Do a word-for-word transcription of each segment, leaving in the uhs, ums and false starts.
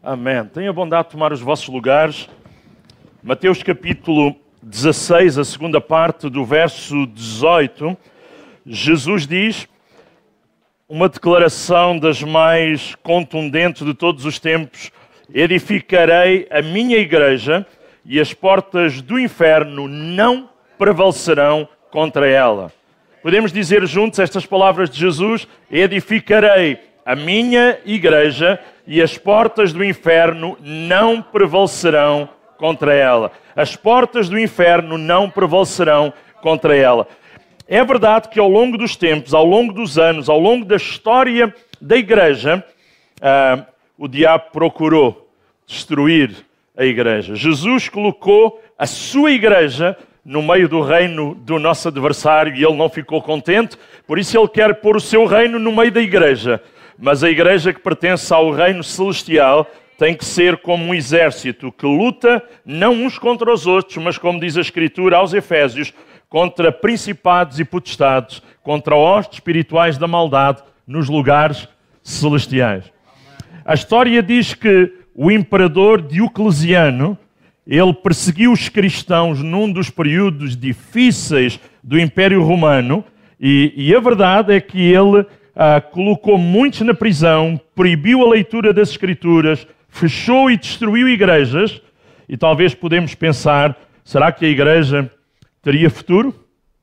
Amém. Tenham a bondade de tomar os vossos lugares. Mateus capítulo dezasseis, a segunda parte do verso dezoito. Jesus diz uma declaração das mais contundentes de todos os tempos: edificarei a minha igreja e as portas do inferno não prevalecerão contra ela. Podemos dizer juntos estas palavras de Jesus: edificarei a minha igreja e as portas do inferno não prevalecerão contra ela. As portas do inferno não prevalecerão contra ela. É verdade que ao longo dos tempos, ao longo dos anos, ao longo da história da igreja, uh, o diabo procurou destruir a igreja. Jesus colocou a sua igreja no meio do reino do nosso adversário e ele não ficou contente, por isso ele quer pôr o seu reino no meio da igreja. Mas a igreja que pertence ao reino celestial tem que ser como um exército que luta não uns contra os outros, mas, como diz a Escritura aos Efésios, contra principados e potestades, contra hostes espirituais da maldade nos lugares celestiais. A história diz que o imperador Diocleciano, ele perseguiu os cristãos num dos períodos difíceis do Império Romano e, e a verdade é que ele ah, colocou muitos na prisão, proibiu a leitura das Escrituras, fechou e destruiu igrejas. E talvez podemos pensar, será que a igreja teria futuro?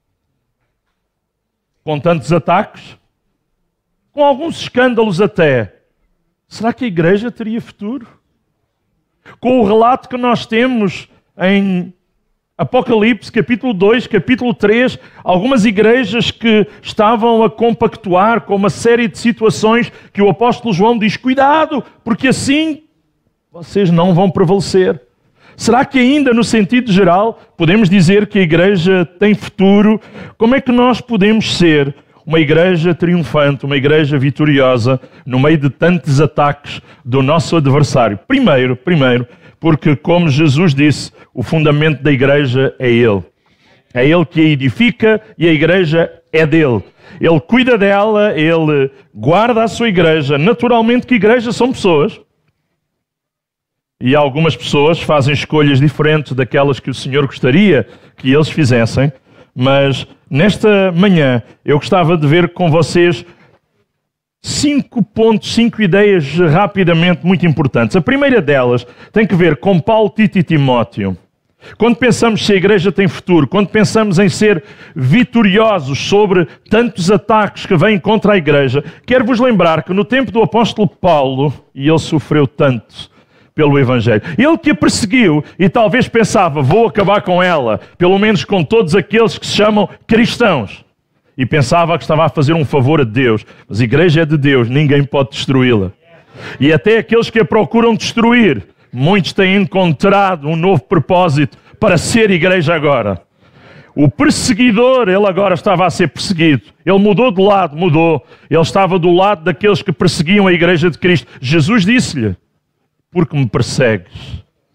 Com tantos ataques? Com alguns escândalos até. Será que a igreja teria futuro? Com o relato que nós temos em Apocalipse, capítulo dois, capítulo três, algumas igrejas que estavam a compactuar com uma série de situações que o apóstolo João diz: cuidado, porque assim vocês não vão prevalecer. Será que ainda no sentido geral podemos dizer que a igreja tem futuro? Como é que nós podemos ser uma igreja triunfante, uma igreja vitoriosa no meio de tantos ataques do nosso adversário? Primeiro, primeiro, porque como Jesus disse, o fundamento da igreja é Ele. É Ele que a edifica e a igreja é dele. Ele cuida dela, Ele guarda a sua igreja. Naturalmente que igrejas são pessoas. E algumas pessoas fazem escolhas diferentes daquelas que o Senhor gostaria que eles fizessem. Mas nesta manhã eu gostava de ver com vocês cinco pontos, cinco ideias rapidamente muito importantes. A primeira delas tem que ver com Paulo, Tito e Timóteo. Quando pensamos se a igreja tem futuro, quando pensamos em ser vitoriosos sobre tantos ataques que vêm contra a igreja, quero-vos lembrar que no tempo do apóstolo Paulo, e ele sofreu tanto pelo Evangelho, ele que a perseguiu e talvez pensava: vou acabar com ela, pelo menos com todos aqueles que se chamam cristãos, e pensava que estava a fazer um favor a Deus. Mas a igreja é de Deus, ninguém pode destruí-la. E até aqueles que a procuram destruir, muitos têm encontrado um novo propósito para ser igreja agora. O perseguidor, ele agora estava a ser perseguido. Ele mudou de lado, mudou. Ele estava do lado daqueles que perseguiam a igreja de Cristo. Jesus disse-lhe: porque me persegues?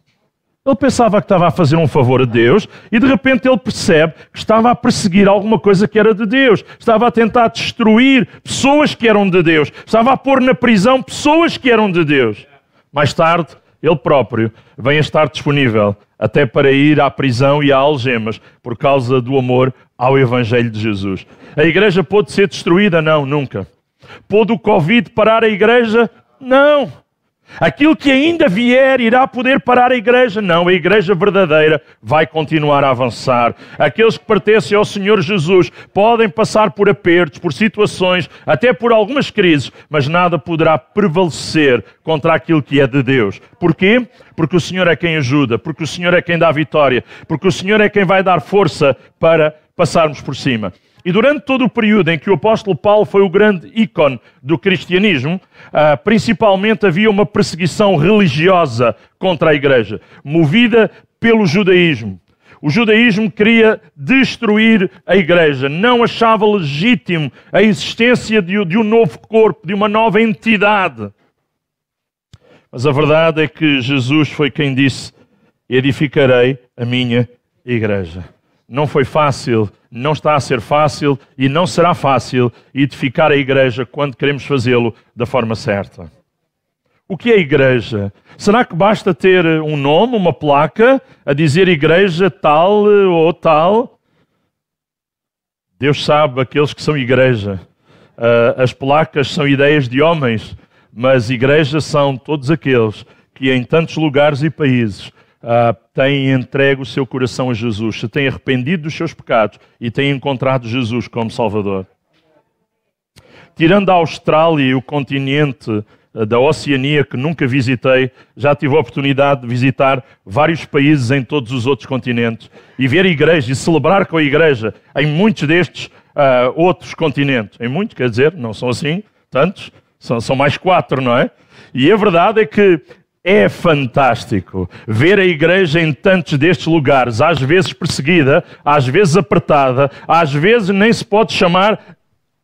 Ele pensava que estava a fazer um favor a Deus e de repente ele percebe que estava a perseguir alguma coisa que era de Deus. Estava a tentar destruir pessoas que eram de Deus. Estava a pôr na prisão pessoas que eram de Deus. Mais tarde, ele próprio vem a estar disponível até para ir à prisão e a algemas por causa do amor ao Evangelho de Jesus. A igreja pôde ser destruída? Não, nunca. Pôde o Covid parar a igreja? Não. Aquilo que ainda vier irá poder parar a igreja? Não, a igreja verdadeira vai continuar a avançar. Aqueles que pertencem ao Senhor Jesus podem passar por apertos, por situações, até por algumas crises, mas nada poderá prevalecer contra aquilo que é de Deus. Porquê? Porque o Senhor é quem ajuda, porque o Senhor é quem dá vitória, porque o Senhor é quem vai dar força para passarmos por cima. E durante todo o período em que o apóstolo Paulo foi o grande ícone do cristianismo, uh, principalmente havia uma perseguição religiosa contra a igreja, movida pelo judaísmo. O judaísmo queria destruir a igreja, não achava legítimo a existência de, de um novo corpo, de uma nova entidade. Mas a verdade é que Jesus foi quem disse: edificarei a minha igreja. Não foi fácil, não está a ser fácil e não será fácil edificar a igreja quando queremos fazê-lo da forma certa. O que é igreja? Será que basta ter um nome, uma placa, a dizer igreja tal ou tal? Deus sabe aqueles que são igreja. Uh, as placas são ideias de homens, mas igreja são todos aqueles que em tantos lugares e países uh, têm entregue o seu coração a Jesus, se têm arrependido dos seus pecados e têm encontrado Jesus como Salvador. Tirando a Austrália e o continente da Oceania, que nunca visitei, já tive a oportunidade de visitar vários países em todos os outros continentes e ver a igreja e celebrar com a igreja em muitos destes uh, outros continentes. Em muitos, quer dizer, não são assim tantos, são, são mais quatro, não é? E a verdade é que é fantástico ver a igreja em tantos destes lugares, às vezes perseguida, às vezes apertada, às vezes nem se pode chamar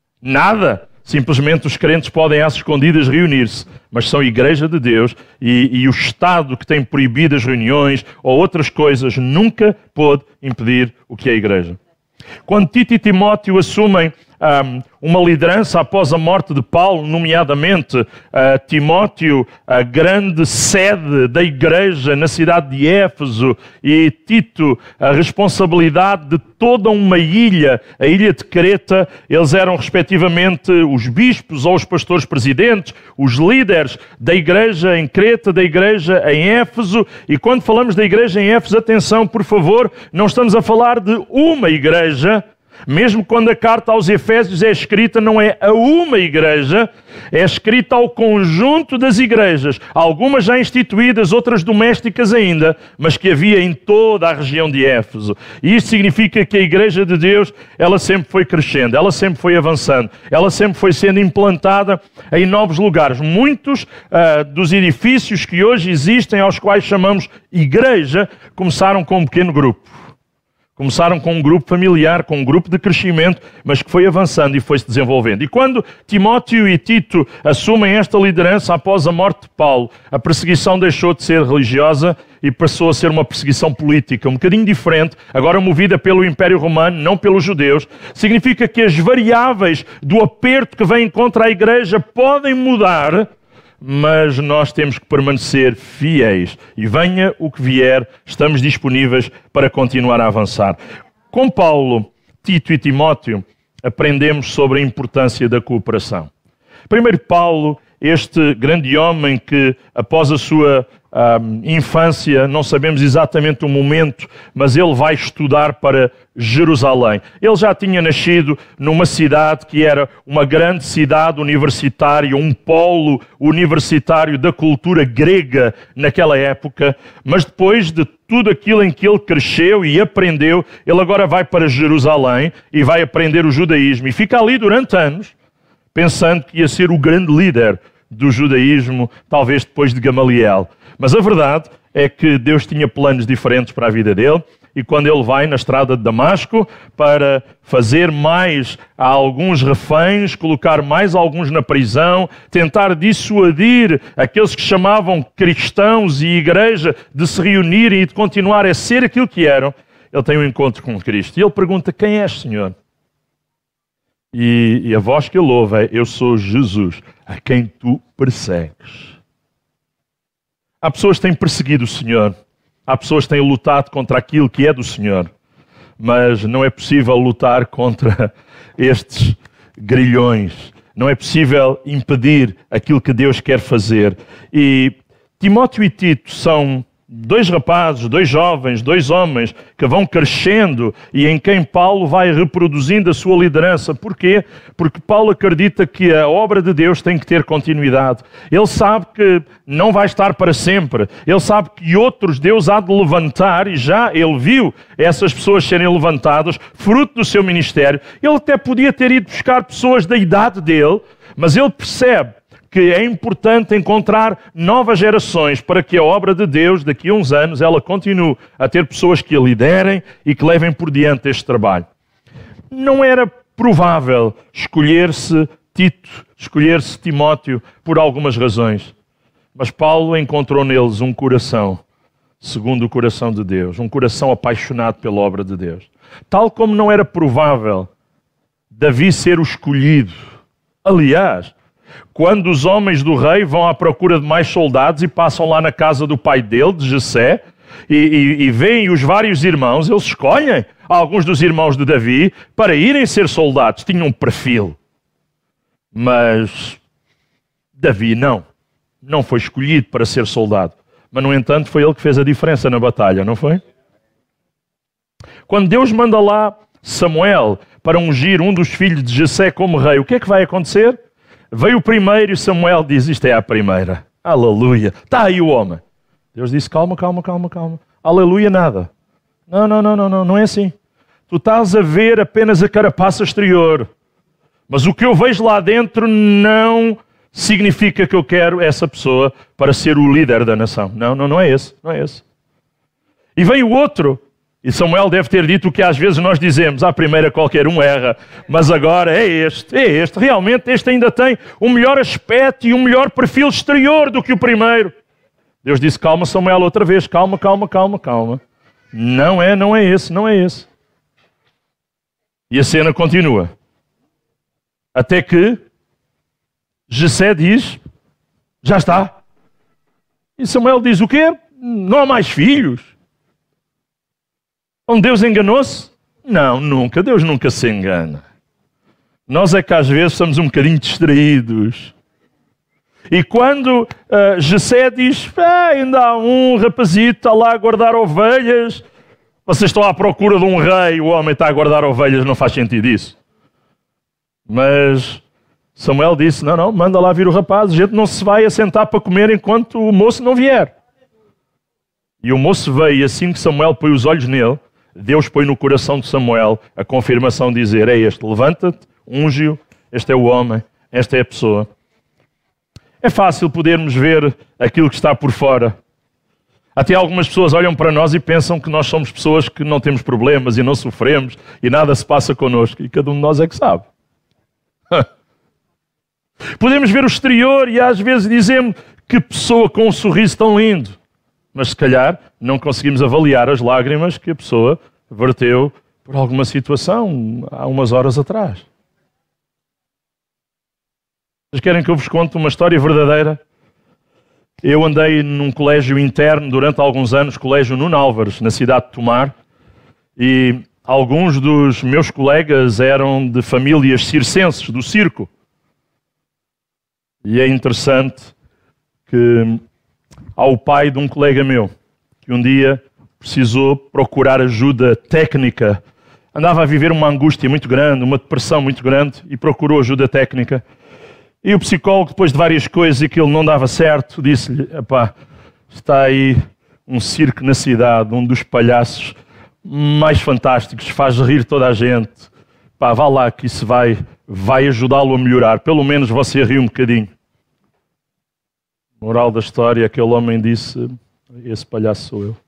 nada. Simplesmente os crentes podem às escondidas reunir-se, mas são igreja de Deus e, e o Estado que tem proibido as reuniões ou outras coisas nunca pôde impedir o que é a igreja. Quando Tito e Timóteo assumem um, uma liderança após a morte de Paulo, nomeadamente uh, Timóteo, a grande sede da igreja na cidade de Éfeso, e Tito, a responsabilidade de toda uma ilha, a ilha de Creta. Eles eram respectivamente os bispos ou os pastores presidentes, os líderes da igreja em Creta, da igreja em Éfeso. E quando falamos da igreja em Éfeso, atenção, por favor, não estamos a falar de uma igreja. Mesmo quando a carta aos Efésios é escrita, não é a uma igreja, é escrita ao conjunto das igrejas, algumas já instituídas, outras domésticas ainda, mas que havia em toda a região de Éfeso. E isto significa que a igreja de Deus, ela sempre foi crescendo, ela sempre foi avançando, ela sempre foi sendo implantada em novos lugares. Muitos uh, dos edifícios que hoje existem, aos quais chamamos igreja, começaram com um pequeno grupo. Começaram com um grupo familiar, com um grupo de crescimento, mas que foi avançando e foi-se desenvolvendo. E quando Timóteo e Tito assumem esta liderança após a morte de Paulo, a perseguição deixou de ser religiosa e passou a ser uma perseguição política, um bocadinho diferente, agora movida pelo Império Romano, não pelos judeus. Significa que as variáveis do aperto que vem contra a igreja podem mudar, mas nós temos que permanecer fiéis. E venha o que vier, estamos disponíveis para continuar a avançar. Com Paulo, Tito e Timóteo, aprendemos sobre a importância da cooperação. Primeiro, Paulo, este grande homem que, após a sua um, infância, não sabemos exatamente o momento, mas ele vai estudar para Jerusalém. Ele já tinha nascido numa cidade que era uma grande cidade universitária, um polo universitário da cultura grega naquela época, mas depois de tudo aquilo em que ele cresceu e aprendeu, ele agora vai para Jerusalém e vai aprender o judaísmo e fica ali durante anos, pensando que ia ser o grande líder do judaísmo, talvez depois de Gamaliel. Mas a verdade é que Deus tinha planos diferentes para a vida dele, e quando ele vai na estrada de Damasco para fazer mais a alguns reféns, colocar mais alguns na prisão, tentar dissuadir aqueles que chamavam cristãos e igreja de se reunirem e de continuar a ser aquilo que eram, ele tem um encontro com Cristo. E ele pergunta: quem és, Senhor? E, e a voz que ele ouve é: eu sou Jesus, a quem tu persegues. Há pessoas que têm perseguido o Senhor, há pessoas que têm lutado contra aquilo que é do Senhor, mas não é possível lutar contra estes grilhões, não é possível impedir aquilo que Deus quer fazer. E Timóteo e Tito são dois rapazes, dois jovens, dois homens que vão crescendo e em quem Paulo vai reproduzindo a sua liderança. Porquê? Porque Paulo acredita que a obra de Deus tem que ter continuidade. Ele sabe que não vai estar para sempre. Ele sabe que outros Deus há de levantar, e já ele viu essas pessoas serem levantadas, fruto do seu ministério. Ele até podia ter ido buscar pessoas da idade dele, mas ele percebe que é importante encontrar novas gerações para que a obra de Deus, daqui a uns anos, ela continue a ter pessoas que a liderem e que levem por diante este trabalho. Não era provável escolher-se Tito, escolher-se Timóteo por algumas razões, mas Paulo encontrou neles um coração segundo o coração de Deus, um coração apaixonado pela obra de Deus. Tal como não era provável Davi ser o escolhido. Aliás, Quando os homens do rei vão à procura de mais soldados e passam lá na casa do pai dele, de Jessé, e, e, e veem os vários irmãos, eles escolhem alguns dos irmãos de Davi para irem ser soldados. Tinham um perfil. Mas Davi não. Não foi escolhido para ser soldado. Mas, no entanto, foi ele que fez a diferença na batalha, não foi? Quando Deus manda lá Samuel para ungir um dos filhos de Jessé como rei, o que é que vai acontecer? Veio o primeiro e Samuel diz, isto é a primeira. Aleluia. Está aí o homem. Deus disse, calma, calma, calma, calma. Aleluia, nada. Não, não, não, não, não, não é assim. Tu estás a ver apenas a carapaça exterior. Mas o que eu vejo lá dentro não significa que eu quero essa pessoa para ser o líder da nação. Não, não, não é esse, não é esse. E vem o outro. E Samuel deve ter dito o que às vezes nós dizemos, à primeira qualquer um erra, mas agora é este, é este. Realmente este ainda tem um melhor aspecto e um melhor perfil exterior do que o primeiro. Deus disse, calma Samuel, outra vez, calma, calma, calma, calma. Não é, não é esse, não é esse. E a cena continua. Até que Jessé diz, já está. E Samuel diz, o quê? Não há mais filhos? Então Deus enganou-se? Não, nunca. Deus nunca se engana. Nós é que às vezes somos um bocadinho distraídos. E quando uh, Jessé diz, ah, ainda há um rapazito, está lá a guardar ovelhas. Vocês estão à procura de um rei, o homem está a guardar ovelhas, não faz sentido isso. Mas Samuel disse, não, não, manda lá vir o rapaz, a gente não se vai assentar para comer enquanto o moço não vier. E o moço veio, e assim que Samuel põe os olhos nele, Deus põe no coração de Samuel a confirmação de dizer, é este, levanta-te, unge-o, este é o homem, esta é a pessoa. É fácil podermos ver aquilo que está por fora. Até algumas pessoas olham para nós e pensam que nós somos pessoas que não temos problemas e não sofremos e nada se passa connosco. E cada um de nós é que sabe. Podemos ver o exterior e às vezes dizemos que pessoa com um sorriso tão lindo. Mas se calhar não conseguimos avaliar as lágrimas que a pessoa verteu por alguma situação há umas horas atrás. Vocês querem que eu vos conte uma história verdadeira? Eu andei num colégio interno durante alguns anos, colégio Nuno Álvares, na cidade de Tomar, e alguns dos meus colegas eram de famílias circenses, do circo. E é interessante que há o pai de um colega meu, que um dia precisou procurar ajuda técnica. Andava a viver uma angústia muito grande, uma depressão muito grande, e procurou ajuda técnica. E o psicólogo, depois de várias coisas e que ele não dava certo, disse-lhe, epá, está aí um circo na cidade, um dos palhaços mais fantásticos, faz rir toda a gente. Pá, vá lá que isso vai, vai ajudá-lo a melhorar. Pelo menos você ri um bocadinho. Moral da história, aquele homem disse, esse palhaço sou eu.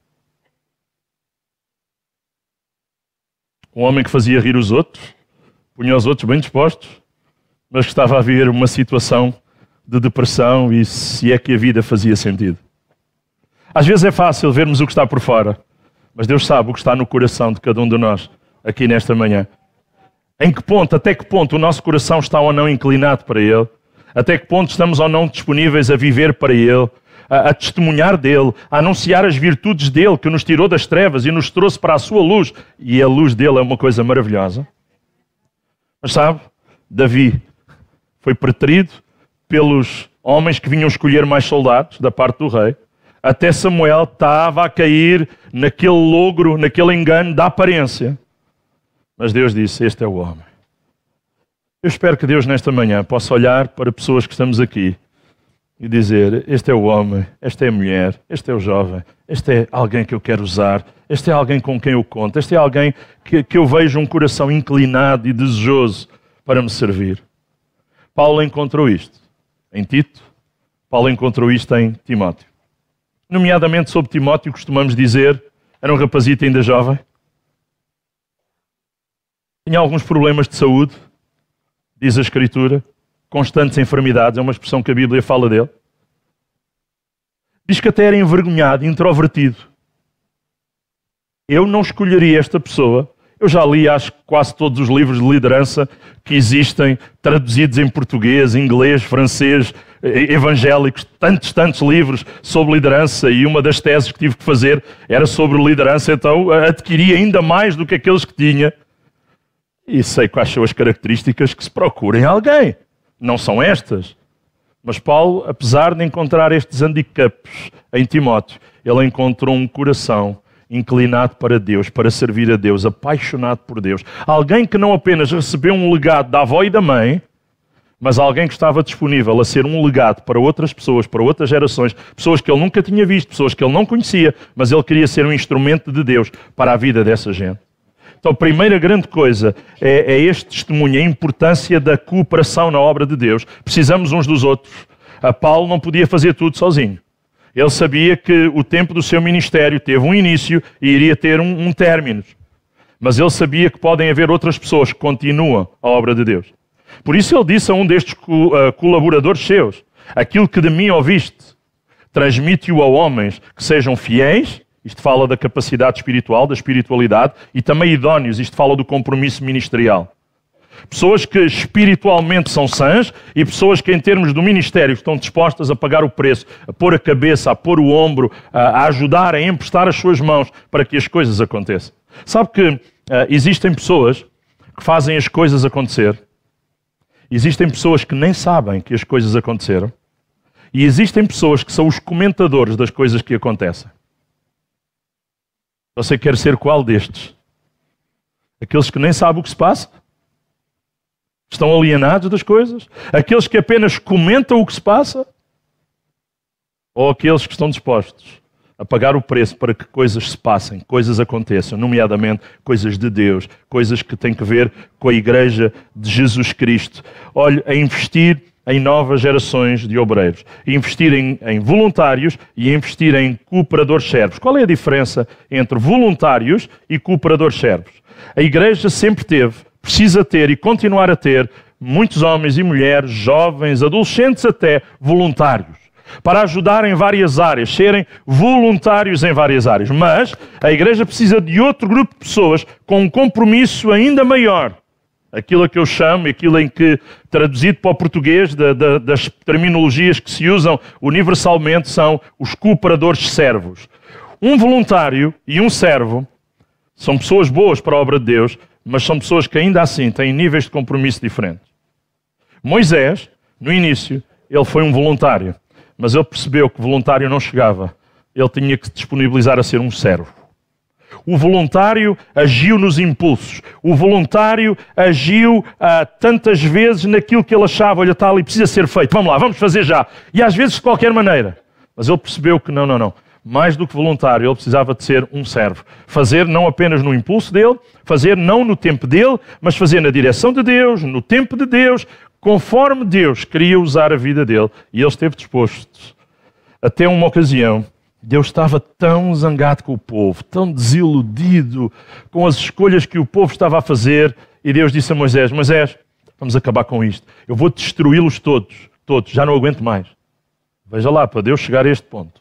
Um homem que fazia rir os outros, punha os outros bem dispostos, mas que estava a viver uma situação de depressão e se é que a vida fazia sentido. Às vezes é fácil vermos o que está por fora, mas Deus sabe o que está no coração de cada um de nós aqui nesta manhã. Em que ponto, até que ponto o nosso coração está ou não inclinado para Ele? Até que ponto estamos ou não disponíveis a viver para Ele, a, a testemunhar dEle, a anunciar as virtudes dEle que nos tirou das trevas e nos trouxe para a sua luz. E a luz dEle é uma coisa maravilhosa. Mas sabe, Davi foi preterido pelos homens que vinham escolher mais soldados da parte do rei. Até Samuel estava a cair naquele logro, naquele engano da aparência. Mas Deus disse, este é o homem. Eu espero que Deus nesta manhã possa olhar para pessoas que estamos aqui e dizer, este é o homem, esta é a mulher, este é o jovem, este é alguém que eu quero usar, este é alguém com quem eu conto, este é alguém que, que eu vejo um coração inclinado e desejoso para me servir. Paulo encontrou isto em Tito, Paulo encontrou isto em Timóteo. Nomeadamente sobre Timóteo costumamos dizer, era um rapazito ainda jovem, tinha alguns problemas de saúde, diz a Escritura, constantes enfermidades, é uma expressão que a Bíblia fala dele. Diz que até era envergonhado, introvertido. Eu não escolheria esta pessoa, Eu já li, acho que quase todos os livros de liderança que existem, traduzidos em português, inglês, francês, evangélicos, tantos, tantos livros sobre liderança, e uma das teses que tive que fazer era sobre liderança, então adquiri ainda mais do que aqueles que tinha. E sei quais são as características que se procura em alguém. Não são estas. Mas Paulo, apesar de encontrar estes handicaps em Timóteo, ele encontrou um coração inclinado para Deus, para servir a Deus, apaixonado por Deus. Alguém que não apenas recebeu um legado da avó e da mãe, mas alguém que estava disponível a ser um legado para outras pessoas, para outras gerações, pessoas que ele nunca tinha visto, pessoas que ele não conhecia, mas ele queria ser um instrumento de Deus para a vida dessa gente. Então, a primeira grande coisa é, é este testemunho, a importância da cooperação na obra de Deus. Precisamos uns dos outros. A Paulo não podia fazer tudo sozinho. Ele sabia que o tempo do seu ministério teve um início e iria ter um, um término. Mas ele sabia que podem haver outras pessoas que continuam a obra de Deus. Por isso ele disse a um destes co uh, colaboradores seus: aquilo que de mim ouviste, transmite-o a homens que sejam fiéis, isto fala da capacidade espiritual, da espiritualidade, e também idóneos, isto fala do compromisso ministerial. Pessoas que espiritualmente são sãs e pessoas que em termos do ministério estão dispostas a pagar o preço, a pôr a cabeça, a pôr o ombro, a ajudar, a emprestar as suas mãos para que as coisas aconteçam. Sabe que uh, existem pessoas que fazem as coisas acontecer, existem pessoas que nem sabem que as coisas aconteceram, e existem pessoas que são os comentadores das coisas que acontecem. Você quer ser qual destes? Aqueles que nem sabem o que se passa? Estão alienados das coisas? Aqueles que apenas comentam o que se passa? Ou aqueles que estão dispostos a pagar o preço para que coisas se passem, coisas aconteçam, nomeadamente coisas de Deus, coisas que têm que ver com a Igreja de Jesus Cristo? Olhe, a investir em novas gerações de obreiros, investir em, em voluntários e investir em cooperadores servos. Qual é a diferença entre voluntários e cooperadores servos? A Igreja sempre teve, precisa ter e continuar a ter muitos homens e mulheres, jovens, adolescentes até, voluntários, para ajudar em várias áreas, serem voluntários em várias áreas. Mas a Igreja precisa de outro grupo de pessoas com um compromisso ainda maior. Aquilo a que eu chamo, aquilo em que, traduzido para o português, da, da, das terminologias que se usam universalmente, são os cooperadores servos. Um voluntário e um servo são pessoas boas para a obra de Deus, mas são pessoas que ainda assim têm níveis de compromisso diferentes. Moisés, no início, ele foi um voluntário, mas ele percebeu que voluntário não chegava. Ele tinha que se disponibilizar a ser um servo. O voluntário agiu nos impulsos. O voluntário agiu ah, tantas vezes naquilo que ele achava, olha, está ali, precisa ser feito, vamos lá, vamos fazer já. E às vezes de qualquer maneira. Mas ele percebeu que não, não, não. Mais do que voluntário, ele precisava de ser um servo. Fazer não apenas no impulso dele, fazer não no tempo dele, mas fazer na direção de Deus, no tempo de Deus, conforme Deus queria usar a vida dele. E ele esteve disposto. Até uma ocasião, Deus estava tão zangado com o povo, tão desiludido com as escolhas que o povo estava a fazer, e Deus disse a Moisés: Moisés, vamos acabar com isto. Eu vou destruí-los todos, todos, já não aguento mais. Veja lá, para Deus chegar a este ponto.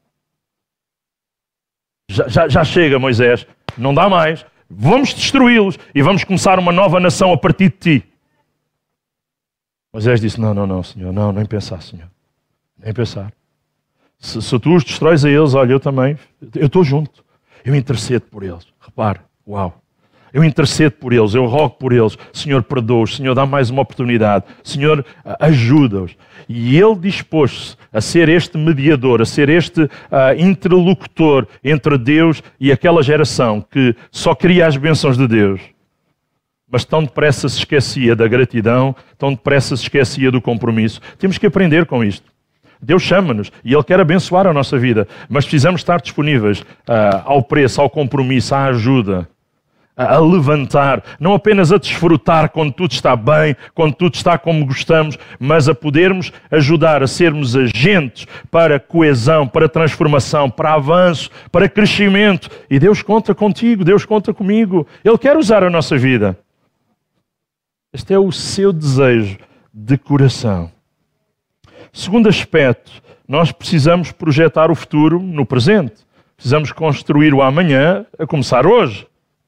Já, já, já chega, Moisés, não dá mais. Vamos destruí-los e vamos começar uma nova nação a partir de ti. Moisés disse: não, não, não, Senhor, não, nem pensar, Senhor, nem pensar. Se, se tu os destróis a eles, olha, eu também, eu estou junto. Eu intercedo por eles. Repare, uau. Eu intercedo por eles, eu rogo por eles. Senhor, perdoa-os. Senhor, dá mais uma oportunidade. Senhor, ajuda-os. E ele dispôs-se a ser este mediador, a ser este uh, interlocutor entre Deus e aquela geração que só queria as bênçãos de Deus. Mas tão depressa se esquecia da gratidão, tão depressa se esquecia do compromisso. Temos que aprender com isto. Deus chama-nos e Ele quer abençoar a nossa vida, mas precisamos estar disponíveis uh, ao preço, ao compromisso, à ajuda, a, a levantar, não apenas a desfrutar quando tudo está bem, quando tudo está como gostamos, mas a podermos ajudar a sermos agentes para coesão, para transformação, para avanço, para crescimento. E Deus conta contigo, Deus conta comigo. Ele quer usar a nossa vida. Este é o seu desejo de coração. Segundo aspecto, nós precisamos projetar o futuro no presente. Precisamos construir o amanhã a começar hoje.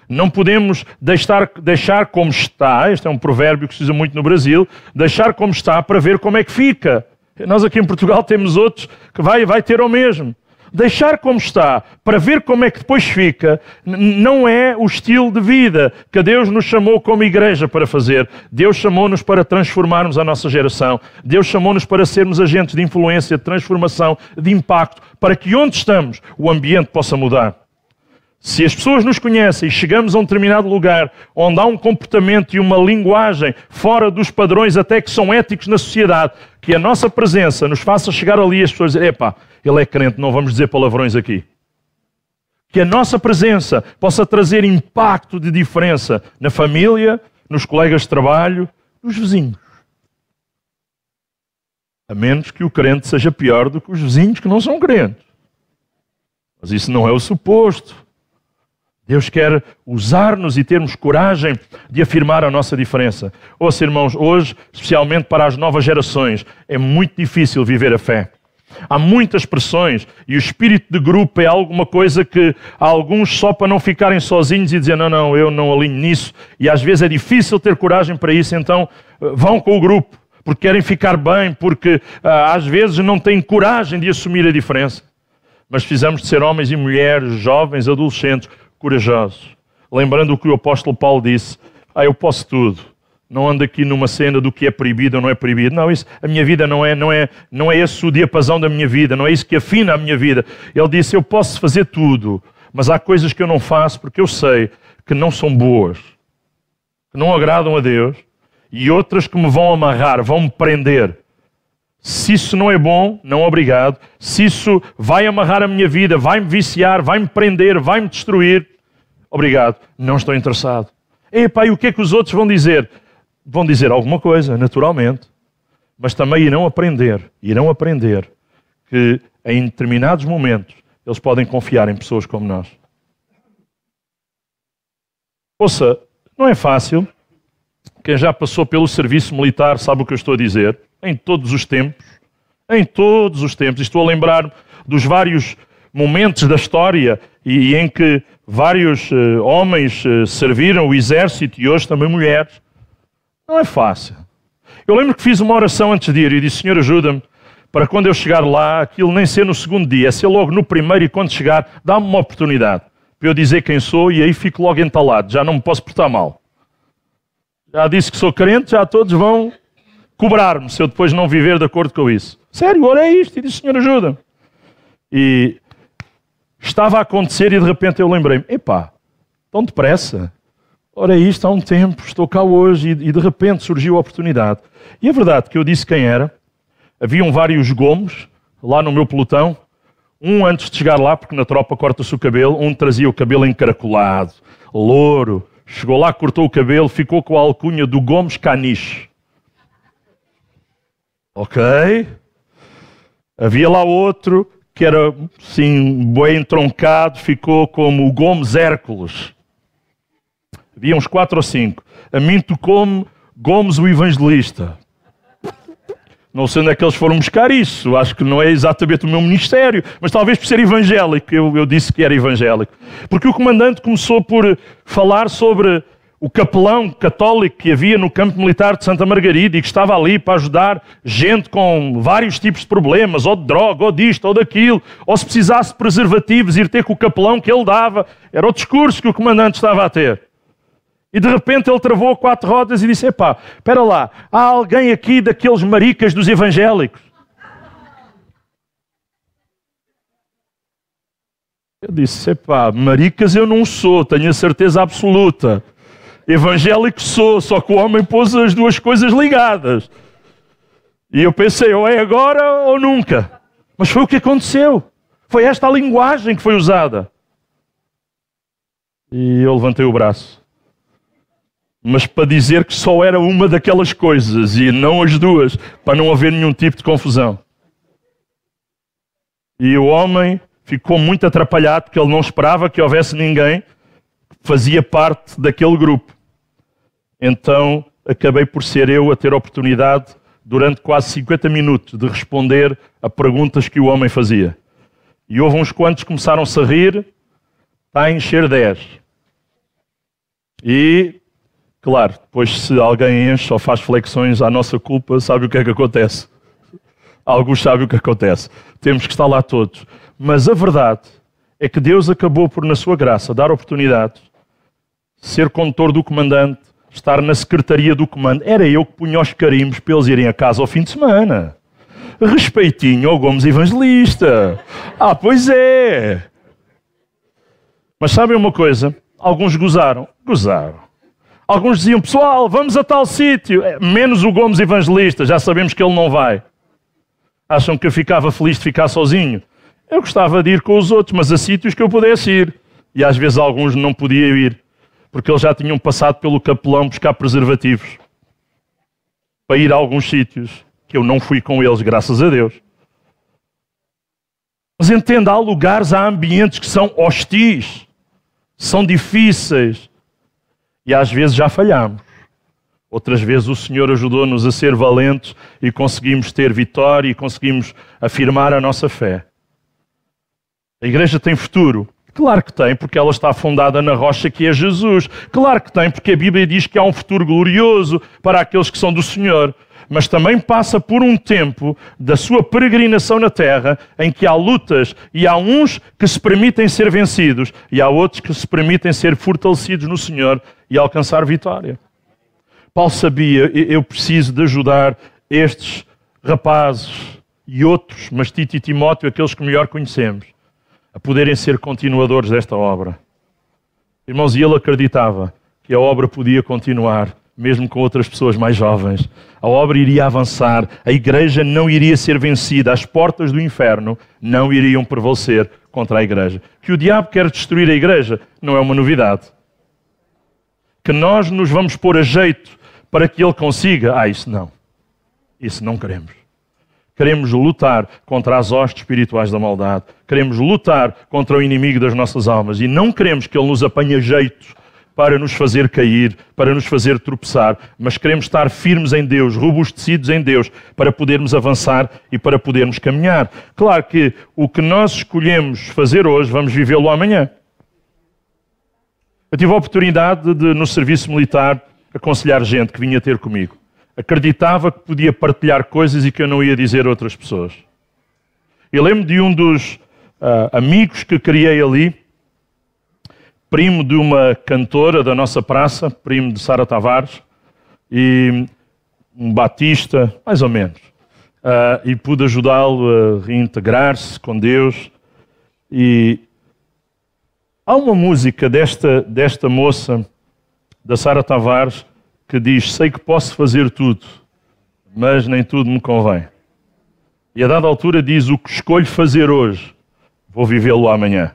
Não podemos deixar, deixar como está, este é um provérbio que se usa muito no Brasil, deixar como está para ver como é que fica. Nós aqui em Portugal temos outros que vai, vai ter o mesmo. Deixar como está para ver como é que depois fica não é o estilo de vida que Deus nos chamou como igreja para fazer. Deus chamou-nos para transformarmos a nossa geração. Deus chamou-nos para sermos agentes de influência, de transformação, de impacto, para que onde estamos o ambiente possa mudar. Se as pessoas nos conhecem e chegamos a um determinado lugar onde há um comportamento e uma linguagem fora dos padrões até que são éticos na sociedade, que a nossa presença nos faça chegar ali e as pessoas dizerem, epá, ele é crente, não vamos dizer palavrões aqui. Que a nossa presença possa trazer impacto de diferença na família, nos colegas de trabalho, nos vizinhos. A menos que o crente seja pior do que os vizinhos que não são crentes. Mas isso não é o suposto. Deus quer usar-nos e termos coragem de afirmar a nossa diferença. Ouça, irmãos, hoje, especialmente para as novas gerações, é muito difícil viver a fé. Há muitas pressões e o espírito de grupo é alguma coisa que há alguns só para não ficarem sozinhos e dizer não, não, eu não alinho nisso. E às vezes é difícil ter coragem para isso, então vão com o grupo, porque querem ficar bem, porque às vezes não têm coragem de assumir a diferença. Mas precisamos de ser homens e mulheres, jovens, adolescentes, corajosos. Lembrando o que o apóstolo Paulo disse, ah, eu posso tudo. Não ando aqui numa cena do que é proibido ou não é proibido. Não, isso, a minha vida não é, não é, não é esse o diapasão da minha vida, não é isso que afina a minha vida. Ele disse, eu posso fazer tudo, mas há coisas que eu não faço porque eu sei que não são boas, que não agradam a Deus, e outras que me vão amarrar, vão me prender. Se isso não é bom, não obrigado. Se isso vai amarrar a minha vida, vai-me viciar, vai-me prender, vai-me destruir, obrigado, não estou interessado. Epá, e o que é que os outros vão dizer? Vão dizer alguma coisa, naturalmente, mas também irão aprender, irão aprender que em determinados momentos eles podem confiar em pessoas como nós. Ouça, não é fácil. Quem já passou pelo serviço militar sabe o que eu estou a dizer. Em todos os tempos, em todos os tempos, estou a lembrar dos vários momentos da história e em que vários uh, homens uh, serviram o exército e hoje também mulheres. Não é fácil. Eu lembro que fiz uma oração antes de ir e disse, Senhor, ajuda-me para quando eu chegar lá, aquilo nem ser no segundo dia, é ser logo no primeiro e quando chegar, dá-me uma oportunidade para eu dizer quem sou e aí fico logo entalado, já não me posso portar mal. Já disse que sou crente, já todos vão cobrar-me se eu depois não viver de acordo com isso. Sério, orei isto e disse, Senhor, ajuda-me. E estava a acontecer e de repente eu lembrei-me, epá, tão depressa. Ora, isto há um tempo, estou cá hoje e, e de repente surgiu a oportunidade. E é verdade que eu disse quem era. Haviam vários Gomes lá no meu pelotão. Um antes de chegar lá, porque na tropa corta-se o cabelo, um trazia o cabelo encaracolado, louro. Chegou lá, cortou o cabelo, ficou com a alcunha do Gomes Caniche. Ok. Havia lá outro que era, assim, bem entroncado, ficou como o Gomes Hércules. Havia uns quatro ou cinco. A mim tocou-me Gomes o Evangelista. Não sei onde é que eles foram buscar isso. Acho que não é exatamente o meu ministério. Mas talvez por ser evangélico. Eu, eu disse que era evangélico. Porque o comandante começou por falar sobre o capelão católico que havia no campo militar de Santa Margarida e que estava ali para ajudar gente com vários tipos de problemas, ou de droga, ou disto, ou daquilo, ou se precisasse de preservativos, ir ter com o capelão que ele dava. Era o discurso que o comandante estava a ter. E de repente ele travou a quatro rodas e disse, epá, espera lá, há alguém aqui daqueles maricas dos evangélicos? Eu disse, epá, maricas eu não sou, tenho a certeza absoluta. Evangélico sou, só que o homem pôs as duas coisas ligadas. E eu pensei, ou é agora ou nunca. Mas foi o que aconteceu. Foi esta a linguagem que foi usada. E eu levantei o braço. Mas para dizer que só era uma daquelas coisas e não as duas, para não haver nenhum tipo de confusão. E o homem ficou muito atrapalhado porque ele não esperava que houvesse ninguém que fazia parte daquele grupo. Então acabei por ser eu a ter a oportunidade durante quase cinquenta minutos de responder a perguntas que o homem fazia. E houve uns quantos que começaram-se a rir, está a encher dez. E, claro, depois se alguém enche ou faz flexões à nossa culpa, sabe o que é que acontece? Alguns sabem o que acontece. Temos que estar lá todos. Mas a verdade é que Deus acabou por, na sua graça, dar oportunidades, ser condutor do comandante, estar na secretaria do comando. Era eu que punha os carimbos para eles irem a casa ao fim de semana. Respeitinho ao Gomes Evangelista. Ah, pois é. Mas sabem uma coisa? Alguns gozaram. Gozaram. Alguns diziam, pessoal, vamos a tal sítio. Menos o Gomes Evangelista, já sabemos que ele não vai. Acham que eu ficava feliz de ficar sozinho? Eu gostava de ir com os outros, mas a sítios que eu pudesse ir. E às vezes alguns não podiam ir, porque eles já tinham passado pelo capelão buscar preservativos para ir a alguns sítios que eu não fui com eles, graças a Deus. Mas entenda, há lugares, há ambientes que são hostis, são difíceis, e às vezes já falhamos. Outras vezes o Senhor ajudou-nos a ser valentes e conseguimos ter vitória e conseguimos afirmar a nossa fé. A igreja tem futuro? Claro que tem, porque ela está fundada na rocha que é Jesus. Claro que tem, porque a Bíblia diz que há um futuro glorioso para aqueles que são do Senhor. Mas também passa por um tempo da sua peregrinação na terra em que há lutas e há uns que se permitem ser vencidos e há outros que se permitem ser fortalecidos no Senhor e alcançar vitória. Paulo sabia, eu preciso de ajudar estes rapazes e outros, mas Tito e Timóteo, aqueles que melhor conhecemos, a poderem ser continuadores desta obra. Irmãos, e ele acreditava que a obra podia continuar, mesmo com outras pessoas mais jovens. A obra iria avançar, a igreja não iria ser vencida, as portas do inferno não iriam prevalecer contra a igreja. Que o diabo quer destruir a igreja não é uma novidade. Que nós nos vamos pôr a jeito para que ele consiga, ah, isso não. Isso não queremos. Queremos lutar contra as hostes espirituais da maldade. Queremos lutar contra o inimigo das nossas almas. E não queremos que ele nos apanhe a jeito para nos fazer cair, para nos fazer tropeçar. Mas queremos estar firmes em Deus, robustecidos em Deus, para podermos avançar e para podermos caminhar. Claro que o que nós escolhemos fazer hoje, vamos vivê-lo amanhã. Eu tive a oportunidade de, no serviço militar, aconselhar gente que vinha ter comigo. Acreditava que podia partilhar coisas e que eu não ia dizer a outras pessoas. Eu lembro de um dos uh, amigos que criei ali, primo de uma cantora da nossa praça, primo de Sara Tavares, e um batista, mais ou menos. Uh, e pude ajudá-lo a reintegrar-se com Deus. E há uma música desta, desta moça, da Sara Tavares, que diz, sei que posso fazer tudo, mas nem tudo me convém. E a dada altura diz, o que escolho fazer hoje, vou vivê-lo amanhã.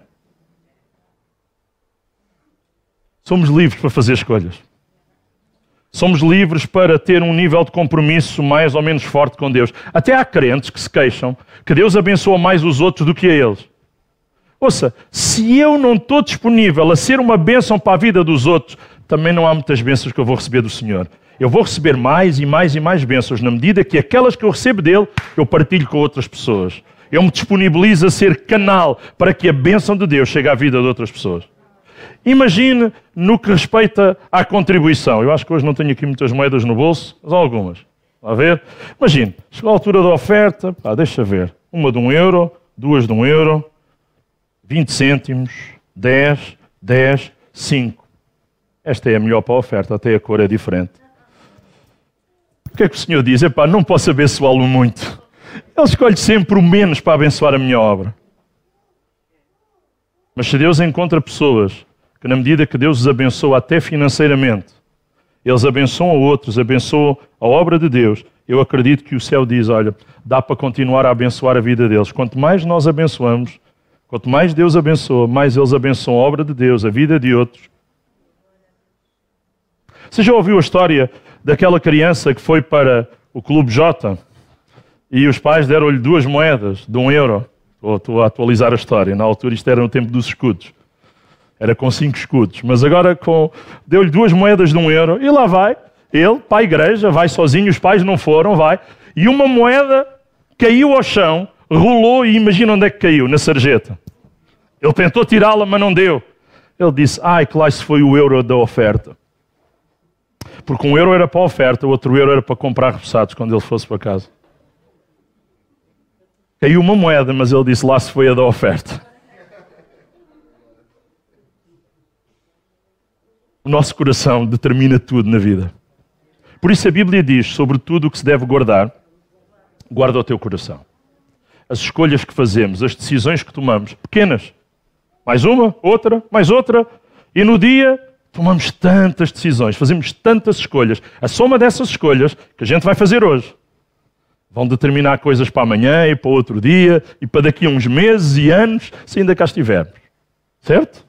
Somos livres para fazer escolhas. Somos livres para ter um nível de compromisso mais ou menos forte com Deus. Até há crentes que se queixam que Deus abençoa mais os outros do que a eles. Ouça, se eu não estou disponível a ser uma bênção para a vida dos outros, também não há muitas bênçãos que eu vou receber do Senhor. Eu vou receber mais e mais e mais bênçãos na medida que aquelas que eu recebo dele, eu partilho com outras pessoas. Eu me disponibilizo a ser canal para que a bênção de Deus chegue à vida de outras pessoas. Imagine no que respeita à contribuição. Eu acho que hoje não tenho aqui muitas moedas no bolso, mas há algumas. Está a ver? Imagine, chegou a altura da oferta, pá, deixa ver. Uma de um euro, duas de um euro, vinte cêntimos, dez, dez, cinco. Esta é a melhor para a oferta, até a cor é diferente. O que é que o Senhor diz? Epá, não posso abençoá-lo muito. Ele escolhe sempre o menos para abençoar a minha obra. Mas se Deus encontra pessoas que, na medida que Deus os abençoa até financeiramente, eles abençoam a outros, abençoam a obra de Deus, eu acredito que o céu diz, olha, dá para continuar a abençoar a vida deles. Quanto mais nós abençoamos, quanto mais Deus abençoa, mais eles abençoam a obra de Deus, a vida de outros. Você já ouviu a história daquela criança que foi para o Clube J e os pais deram-lhe duas moedas de um euro? Estou a atualizar a história. Na altura isto era no tempo dos escudos. Era com cinco escudos. Mas agora com... deu-lhe duas moedas de um euro e lá vai. Ele, para a igreja, vai sozinho, os pais não foram, vai. E uma moeda caiu ao chão, rolou e imagina onde é que caiu, na sarjeta. Ele tentou tirá-la, mas não deu. Ele disse, ai, que lá se foi o euro da oferta. Porque um euro era para a oferta, o outro euro era para comprar repousados quando ele fosse para casa. Caiu uma moeda, mas ele disse, lá se foi a da oferta. O nosso coração determina tudo na vida. Por isso a Bíblia diz, sobre tudo o que se deve guardar, guarda o teu coração. As escolhas que fazemos, as decisões que tomamos, pequenas, mais uma, outra, mais outra, e no dia tomamos tantas decisões, fazemos tantas escolhas. A soma dessas escolhas que a gente vai fazer hoje vão determinar coisas para amanhã e para outro dia e para daqui a uns meses e anos, se ainda cá estivermos. Certo?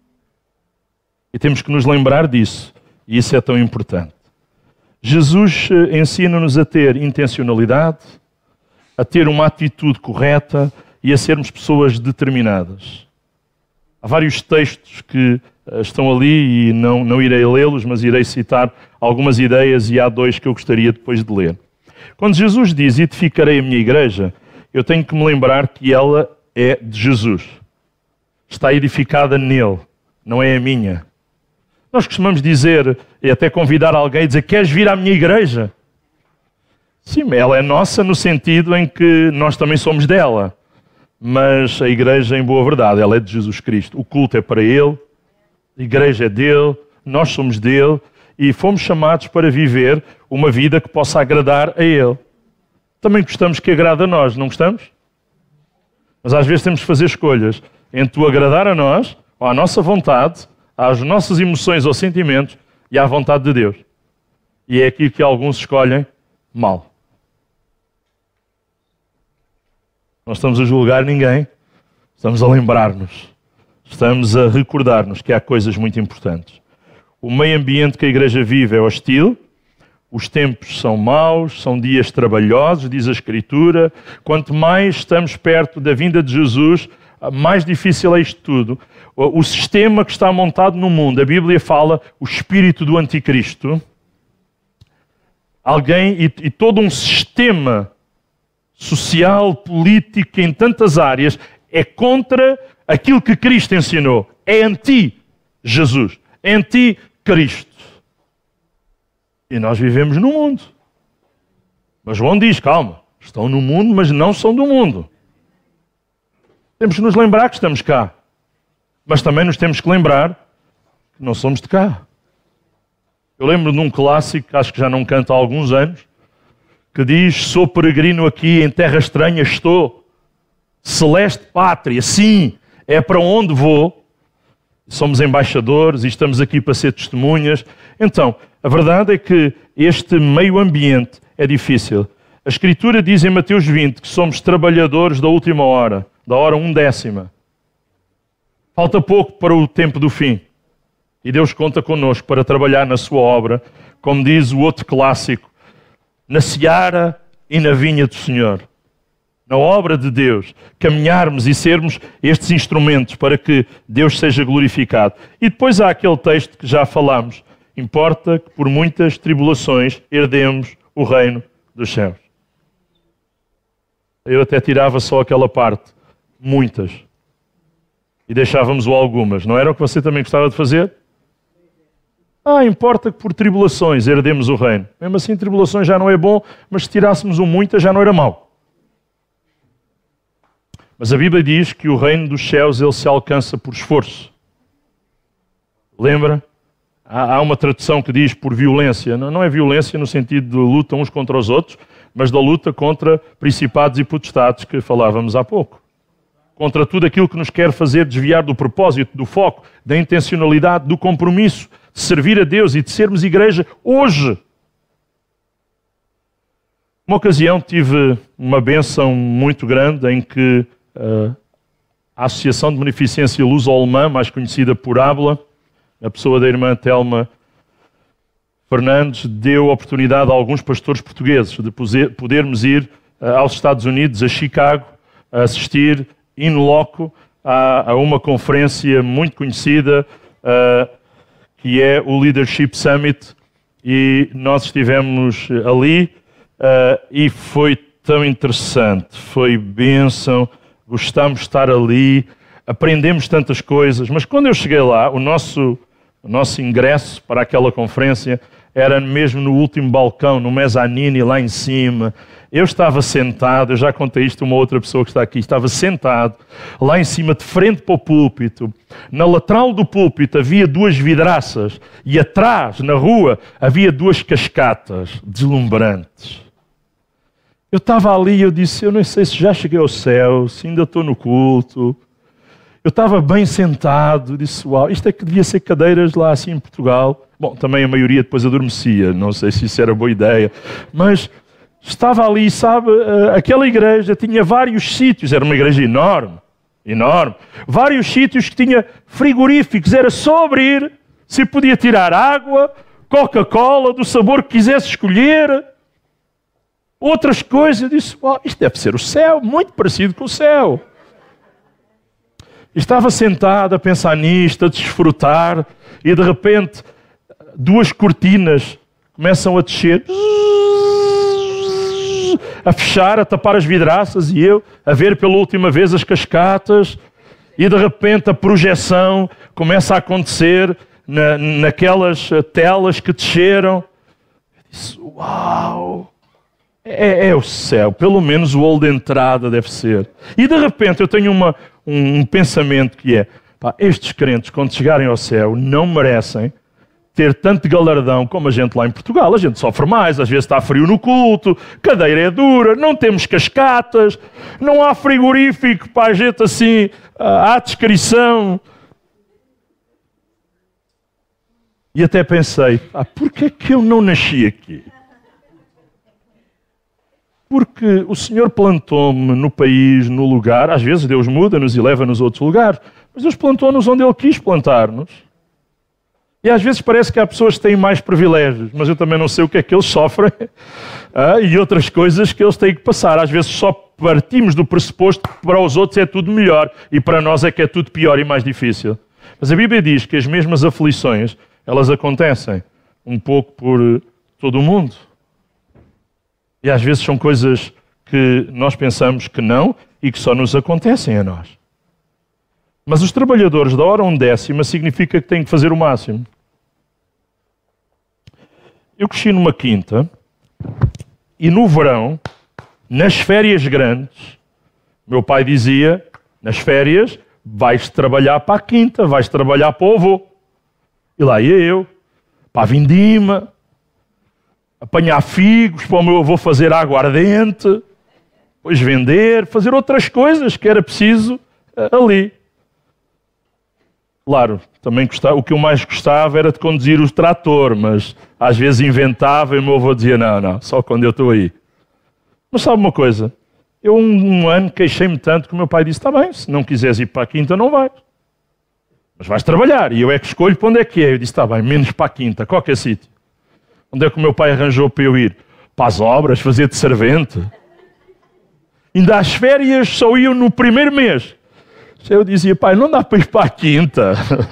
E temos que nos lembrar disso. E isso é tão importante. Jesus ensina-nos a ter intencionalidade, a ter uma atitude correta e a sermos pessoas determinadas. Há vários textos que estão ali e não, não irei lê-los, mas irei citar algumas ideias e há dois que eu gostaria depois de ler. Quando Jesus diz, edificarei a minha igreja, eu tenho que me lembrar que ela é de Jesus. Está edificada nele, não é a minha. Nós costumamos dizer, e até convidar alguém a dizer, queres vir à minha igreja? Sim, ela é nossa no sentido em que nós também somos dela. Mas a igreja, em boa verdade, ela é de Jesus Cristo. O culto é para Ele, a igreja é dele, nós somos dele e fomos chamados para viver uma vida que possa agradar a Ele. Também gostamos que agrade a nós, não gostamos? Mas às vezes temos que fazer escolhas entre o agradar a nós, ou à nossa vontade, às nossas emoções ou sentimentos e à vontade de Deus. E é aqui que alguns escolhem mal. Não estamos a julgar ninguém, estamos a lembrar-nos, estamos a recordar-nos que há coisas muito importantes. O meio ambiente que a igreja vive é hostil, os tempos são maus, são dias trabalhosos, diz a Escritura. Quanto mais estamos perto da vinda de Jesus, mais difícil é isto tudo. O sistema que está montado no mundo, a Bíblia fala, o espírito do anticristo, alguém e, e todo um sistema social, político, em tantas áreas, é contra aquilo que Cristo ensinou. É anti-Jesus, é anti-Cristo. E nós vivemos no mundo. Mas João diz, calma, estão no mundo, mas não são do mundo. Temos que nos lembrar que estamos cá. Mas também nos temos que lembrar que não somos de cá. Eu lembro de um clássico, acho que já não canto há alguns anos, que diz, sou peregrino aqui, em terra estranha estou, celeste pátria, sim, é para onde vou. Somos embaixadores e estamos aqui para ser testemunhas. Então, a verdade é que este meio ambiente é difícil. A Escritura diz em Mateus vinte que somos trabalhadores da última hora, da hora undécima. Falta pouco para o tempo do fim. E Deus conta connosco para trabalhar na sua obra, como diz o outro clássico, na seara e na vinha do Senhor. Na obra de Deus, caminharmos e sermos estes instrumentos para que Deus seja glorificado. E depois há aquele texto que já falámos. Importa que por muitas tribulações herdemos o reino dos céus. Eu até tirava só aquela parte. Muitas. E deixávamos o algumas. Não era o que você também gostava de fazer? Ah, importa que por tribulações herdemos o reino. Mesmo assim, tribulações já não é bom, mas se tirássemos um muitas já não era mau. Mas a Bíblia diz que o reino dos céus ele se alcança por esforço. Lembra? Há, há uma tradução que diz por violência. Não, não é violência no sentido de luta uns contra os outros, mas da luta contra principados e potestades que falávamos há pouco. Contra tudo aquilo que nos quer fazer desviar do propósito, do foco, da intencionalidade, do compromisso, de servir a Deus e de sermos igreja hoje. Uma ocasião tive uma bênção muito grande em que uh, a Associação de Beneficência Luso-Alemã, mais conhecida por ABLA, a pessoa da irmã Telma Fernandes, deu oportunidade a alguns pastores portugueses de podermos ir uh, aos Estados Unidos, a Chicago, a assistir in loco a, a uma conferência muito conhecida, uh, que é o Leadership Summit, e nós estivemos ali uh, e foi tão interessante, foi bênção, gostámos de estar ali, aprendemos tantas coisas, mas quando eu cheguei lá, o nosso, o nosso ingresso para aquela conferência era mesmo no último balcão, no mezanine, lá em cima. Eu estava sentado, eu já contei isto a uma outra pessoa que está aqui, estava sentado lá em cima, de frente para o púlpito. Na lateral do púlpito havia duas vidraças e atrás, na rua, havia duas cascatas deslumbrantes. Eu estava ali e eu disse, eu não sei se já cheguei ao céu, se ainda estou no culto. Eu estava bem sentado, disse, uau, isto é que devia ser cadeiras lá assim em Portugal. Bom, também a maioria depois adormecia, não sei se isso era boa ideia, mas estava ali, sabe, aquela igreja tinha vários sítios, era uma igreja enorme, enorme, vários sítios que tinha frigoríficos, era só abrir, se podia tirar água, Coca-Cola, do sabor que quisesse escolher, outras coisas. Eu disse, uau, isto deve ser o céu, muito parecido com o céu. Estava sentado a pensar nisto, a desfrutar, e de repente duas cortinas começam a descer, a fechar, a tapar as vidraças, e eu a ver pela última vez as cascatas, e de repente a projeção começa a acontecer na, naquelas telas que desceram. Eu disse, uau! É, é o céu, pelo menos o hall de entrada deve ser. E de repente eu tenho uma, um, um pensamento que é, pá, estes crentes quando chegarem ao céu não merecem ter tanto galardão como a gente lá em Portugal. A gente sofre mais, às vezes está frio no culto, cadeira é dura, não temos cascatas, não há frigorífico para a gente assim, à descrição. E até pensei, ah, porquê é que eu não nasci aqui? Porque o Senhor plantou-me no país, no lugar, às vezes Deus muda-nos e leva-nos a outros lugares, mas Deus plantou-nos onde Ele quis plantar-nos. E às vezes parece que há pessoas que têm mais privilégios, mas eu também não sei o que é que eles sofrem ah, e outras coisas que eles têm que passar. Às vezes só partimos do pressuposto que para os outros é tudo melhor e para nós é que é tudo pior e mais difícil. Mas a Bíblia diz que as mesmas aflições, elas acontecem um pouco por todo o mundo. E às vezes são coisas que nós pensamos que não e que só nos acontecem a nós. Mas os trabalhadores da hora undécima significa que têm que fazer o máximo. Eu cresci numa quinta e no verão, nas férias grandes, meu pai dizia, nas férias, vais trabalhar para a quinta, vais trabalhar para o avô. E lá ia eu, para a vindima, apanhar figos para o meu avô fazer aguardente, depois vender, fazer outras coisas que era preciso ali. Claro, também gostava, o que eu mais gostava era de conduzir o trator, mas às vezes inventava e o meu avô dizia, não, não, só quando eu estou aí. Mas sabe uma coisa? Eu um, um ano queixei-me tanto que o meu pai disse, está bem, se não quiseres ir para a quinta não vais. Mas vais trabalhar, e eu é que escolho para onde é que é. Eu disse, está bem, menos para a quinta, qualquer sítio. Onde é que o meu pai arranjou para eu ir? Para as obras, fazer de servente. Ainda às férias só iam no primeiro mês. Eu dizia, pai, não dá para ir para a quinta.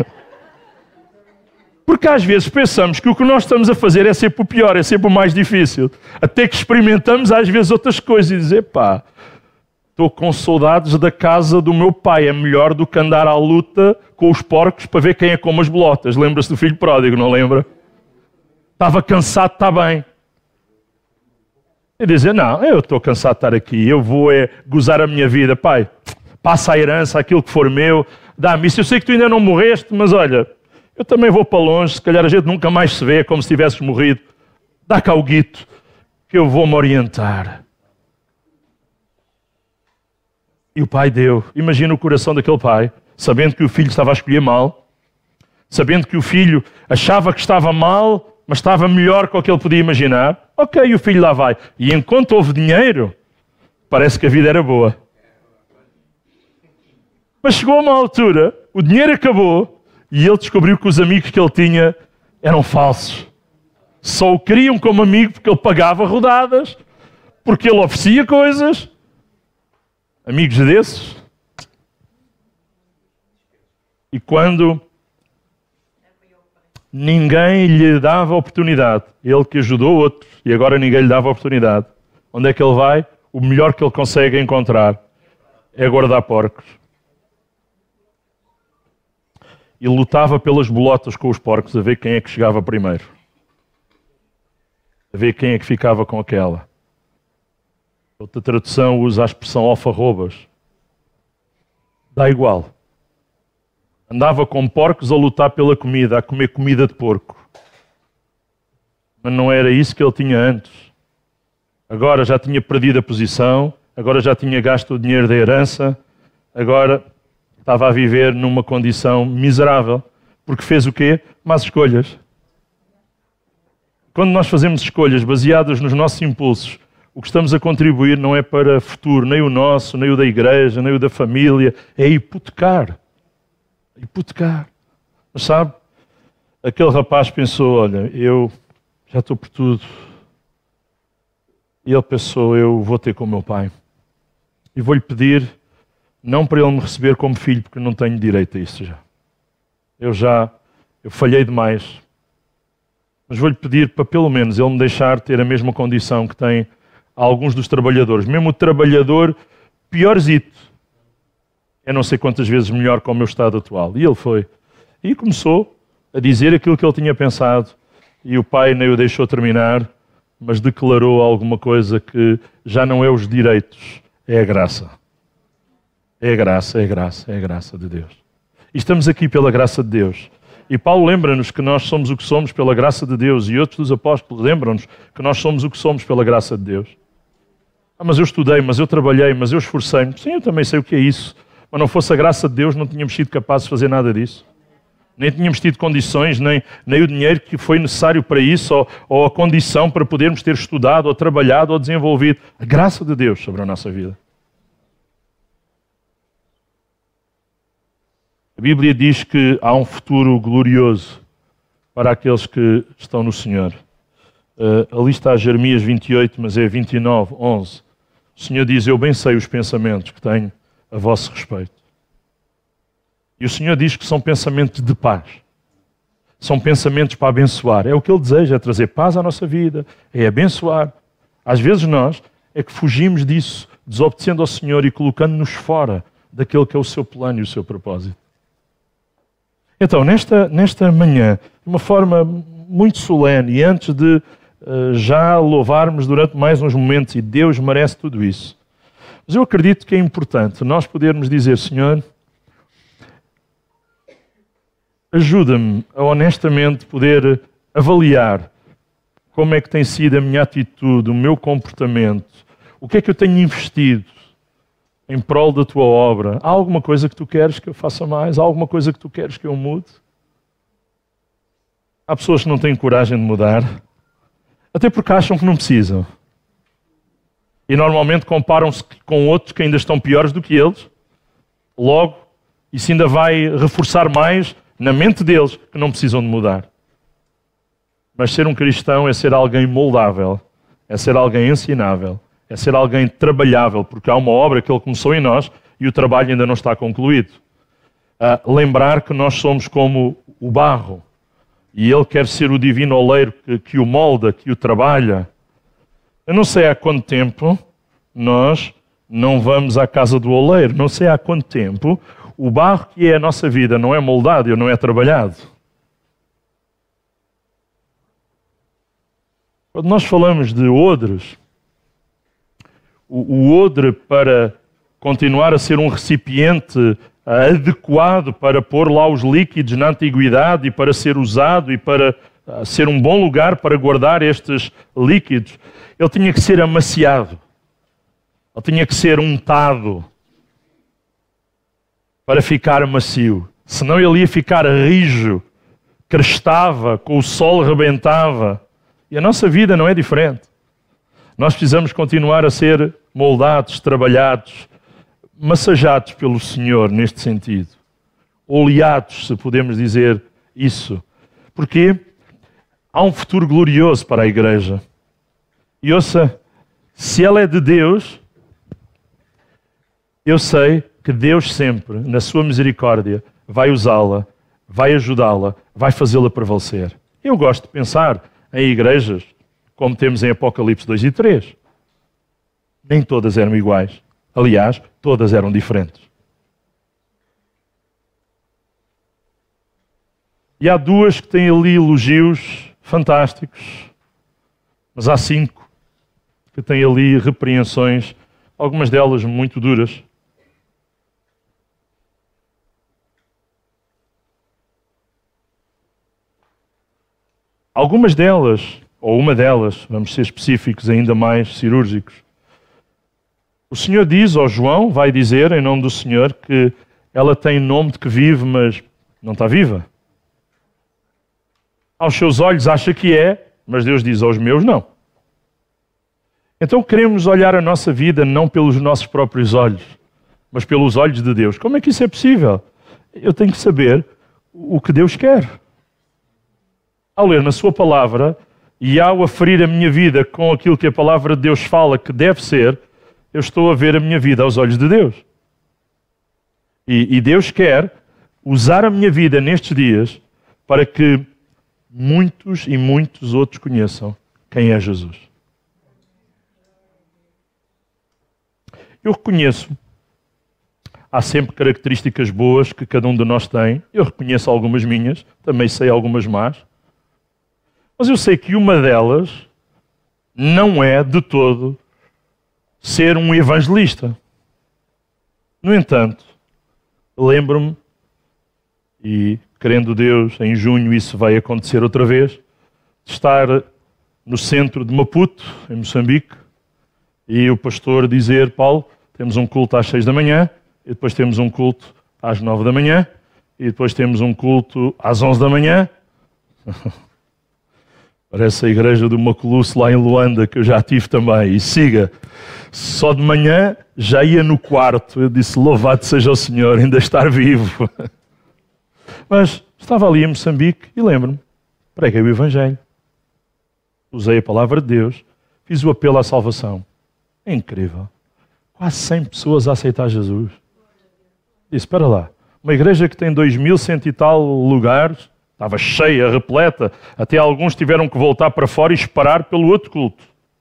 Porque às vezes pensamos que o que nós estamos a fazer é sempre o pior, é sempre o mais difícil. Até que experimentamos às vezes outras coisas e dizer, pá, estou com saudades da casa do meu pai, é melhor do que andar à luta com os porcos para ver quem é como as bolotas. Lembra-se do filho pródigo, não lembra? Estava cansado, está bem. E dizer, não, eu estou cansado de estar aqui, eu vou é gozar a minha vida. Pai, passa a herança, aquilo que for meu, dá-me isso. Eu sei que tu ainda não morreste, mas olha, eu também vou para longe, se calhar a gente nunca mais se vê, como se tivesses morrido. Dá cá o guito, que eu vou-me orientar. E o pai deu. Imagina o coração daquele pai, sabendo que o filho estava a escolher mal, sabendo que o filho achava que estava mal, mas estava melhor que o que ele podia imaginar. Ok, o filho lá vai. E enquanto houve dinheiro, parece que a vida era boa. Mas chegou a uma altura, o dinheiro acabou, e ele descobriu que os amigos que ele tinha eram falsos. Só o queriam como amigo porque ele pagava rodadas, porque ele oferecia coisas. Amigos desses. E quando ninguém lhe dava oportunidade, ele que ajudou outros, e agora ninguém lhe dava oportunidade, onde é que ele vai? O melhor que ele consegue encontrar é guardar porcos. e lutava pelas bolotas com os porcos a ver quem é que chegava primeiro. A ver quem é que ficava com aquela. Outra tradução usa a expressão alfarrobas. Dá igual. Andava com porcos a lutar pela comida, a comer comida de porco. Mas não era isso que ele tinha antes. Agora já tinha perdido a posição, agora já tinha gasto o dinheiro da herança, agora estava a viver numa condição miserável. Porque fez o quê? Más escolhas. Quando nós fazemos escolhas baseadas nos nossos impulsos, o que estamos a contribuir não é para futuro, nem o nosso, nem o da igreja, nem o da família, é hipotecar. Hipotecar. Mas sabe, aquele rapaz pensou, olha, eu já estou por tudo. E ele pensou, eu vou ter com o meu pai. E vou-lhe pedir, não para ele me receber como filho, porque não tenho direito a isso já. Eu já, eu falhei demais. Mas vou-lhe pedir para pelo menos ele me deixar ter a mesma condição que tem alguns dos trabalhadores. Mesmo o trabalhador piorzito. É não sei quantas vezes melhor que o meu estado atual. E ele foi. E começou a dizer aquilo que ele tinha pensado. E o pai nem o deixou terminar, mas declarou alguma coisa que já não é os direitos, é a graça. É a graça, é a graça, é a graça de Deus. E estamos aqui pela graça de Deus. E Paulo lembra-nos que nós somos o que somos pela graça de Deus. E outros dos apóstolos lembram-nos que nós somos o que somos pela graça de Deus. Ah, mas eu estudei, mas eu trabalhei, mas eu esforcei-me. Sim, eu também sei o que é isso. Mas não fosse a graça de Deus, não tínhamos sido capazes de fazer nada disso. Nem tínhamos tido condições, nem, nem o dinheiro que foi necessário para isso, ou, ou a condição para podermos ter estudado, ou trabalhado, ou desenvolvido. A graça de Deus sobre a nossa vida. A Bíblia diz que há um futuro glorioso para aqueles que estão no Senhor. Uh, ali está Jeremias vinte e oito, mas é vinte e nove, onze. O Senhor diz, eu bem sei os pensamentos que tenho a vosso respeito. E o Senhor diz que são pensamentos de paz. São pensamentos para abençoar. É o que Ele deseja, é trazer paz à nossa vida, é abençoar. Às vezes nós é que fugimos disso, desobedecendo ao Senhor e colocando-nos fora daquele que é o seu plano e o seu propósito. Então, nesta, nesta manhã, de uma forma muito solene, e antes de uh, já louvarmos durante mais uns momentos, e Deus merece tudo isso, mas eu acredito que é importante nós podermos dizer, Senhor, ajuda-me a honestamente poder avaliar como é que tem sido a minha atitude, o meu comportamento, o que é que eu tenho investido em prol da tua obra. Há alguma coisa que tu queres que eu faça mais? Há alguma coisa que tu queres que eu mude? Há pessoas que não têm coragem de mudar, até porque acham que não precisam. E normalmente comparam-se com outros que ainda estão piores do que eles. Logo, isso ainda vai reforçar mais na mente deles que não precisam de mudar. Mas ser um cristão é ser alguém moldável, é ser alguém ensinável, é ser alguém trabalhável, porque há uma obra que Ele começou em nós e o trabalho ainda não está concluído. Uh, lembrar que nós somos como o barro e Ele quer ser o divino oleiro que, que o molda, que o trabalha. Eu não sei há quanto tempo nós não vamos à casa do oleiro, não sei há quanto tempo o barro que é a nossa vida não é moldado e não é trabalhado. Quando nós falamos de odres, o, o odre para continuar a ser um recipiente uh, adequado para pôr lá os líquidos na antiguidade e para ser usado e para uh, ser um bom lugar para guardar estes líquidos, ele tinha que ser amaciado, ele tinha que ser untado para ficar macio. Senão ele ia ficar rijo, crestava, com o sol rebentava. E a nossa vida não é diferente. Nós precisamos continuar a ser moldados, trabalhados, massajados pelo Senhor neste sentido. Oleados, se podemos dizer isso. Porque há um futuro glorioso para a igreja. E ouça, se ela é de Deus, eu sei que Deus sempre, na sua misericórdia, vai usá-la, vai ajudá-la, vai fazê-la prevalecer. Eu gosto de pensar em igrejas como temos em Apocalipse dois e três. Nem todas eram iguais. Aliás, todas eram diferentes. E há duas que têm ali elogios fantásticos, mas há cinco que têm ali repreensões, algumas delas muito duras. Algumas delas, ou uma delas, vamos ser específicos, ainda mais cirúrgicos. O Senhor diz, ou João vai dizer, em nome do Senhor, que ela tem nome de que vive, mas não está viva. Aos seus olhos acha que é, mas Deus diz aos meus não. Então queremos olhar a nossa vida não pelos nossos próprios olhos, mas pelos olhos de Deus. Como é que isso é possível? Eu tenho que saber o que Deus quer. Ao ler na sua palavra e ao aferir a minha vida com aquilo que a palavra de Deus fala que deve ser, eu estou a ver a minha vida aos olhos de Deus. E, e Deus quer usar a minha vida nestes dias para que muitos e muitos outros conheçam quem é Jesus. Eu reconheço, há sempre características boas que cada um de nós tem. Eu reconheço algumas minhas, também sei algumas más. Mas eu sei que uma delas não é de todo ser um evangelista. No entanto, lembro-me, e querendo Deus, em junho isso vai acontecer outra vez, de estar no centro de Maputo, em Moçambique, e o pastor dizer, Paulo, temos um culto às seis da manhã, e depois temos um culto às nove da manhã, e depois temos um culto às onze da manhã. Parece a igreja do Maculuce lá em Luanda, que eu já tive também. E siga, só de manhã já ia no quarto. Eu disse, louvado seja o Senhor, ainda estar vivo. Mas estava ali em Moçambique e lembro-me, preguei o Evangelho. Usei a palavra de Deus, fiz o apelo à salvação. É incrível. Quase cem pessoas a aceitar Jesus. Disse, espera lá, uma igreja que tem dois mil cento e tal lugares, estava cheia, repleta, até alguns tiveram que voltar para fora e esperar pelo outro culto.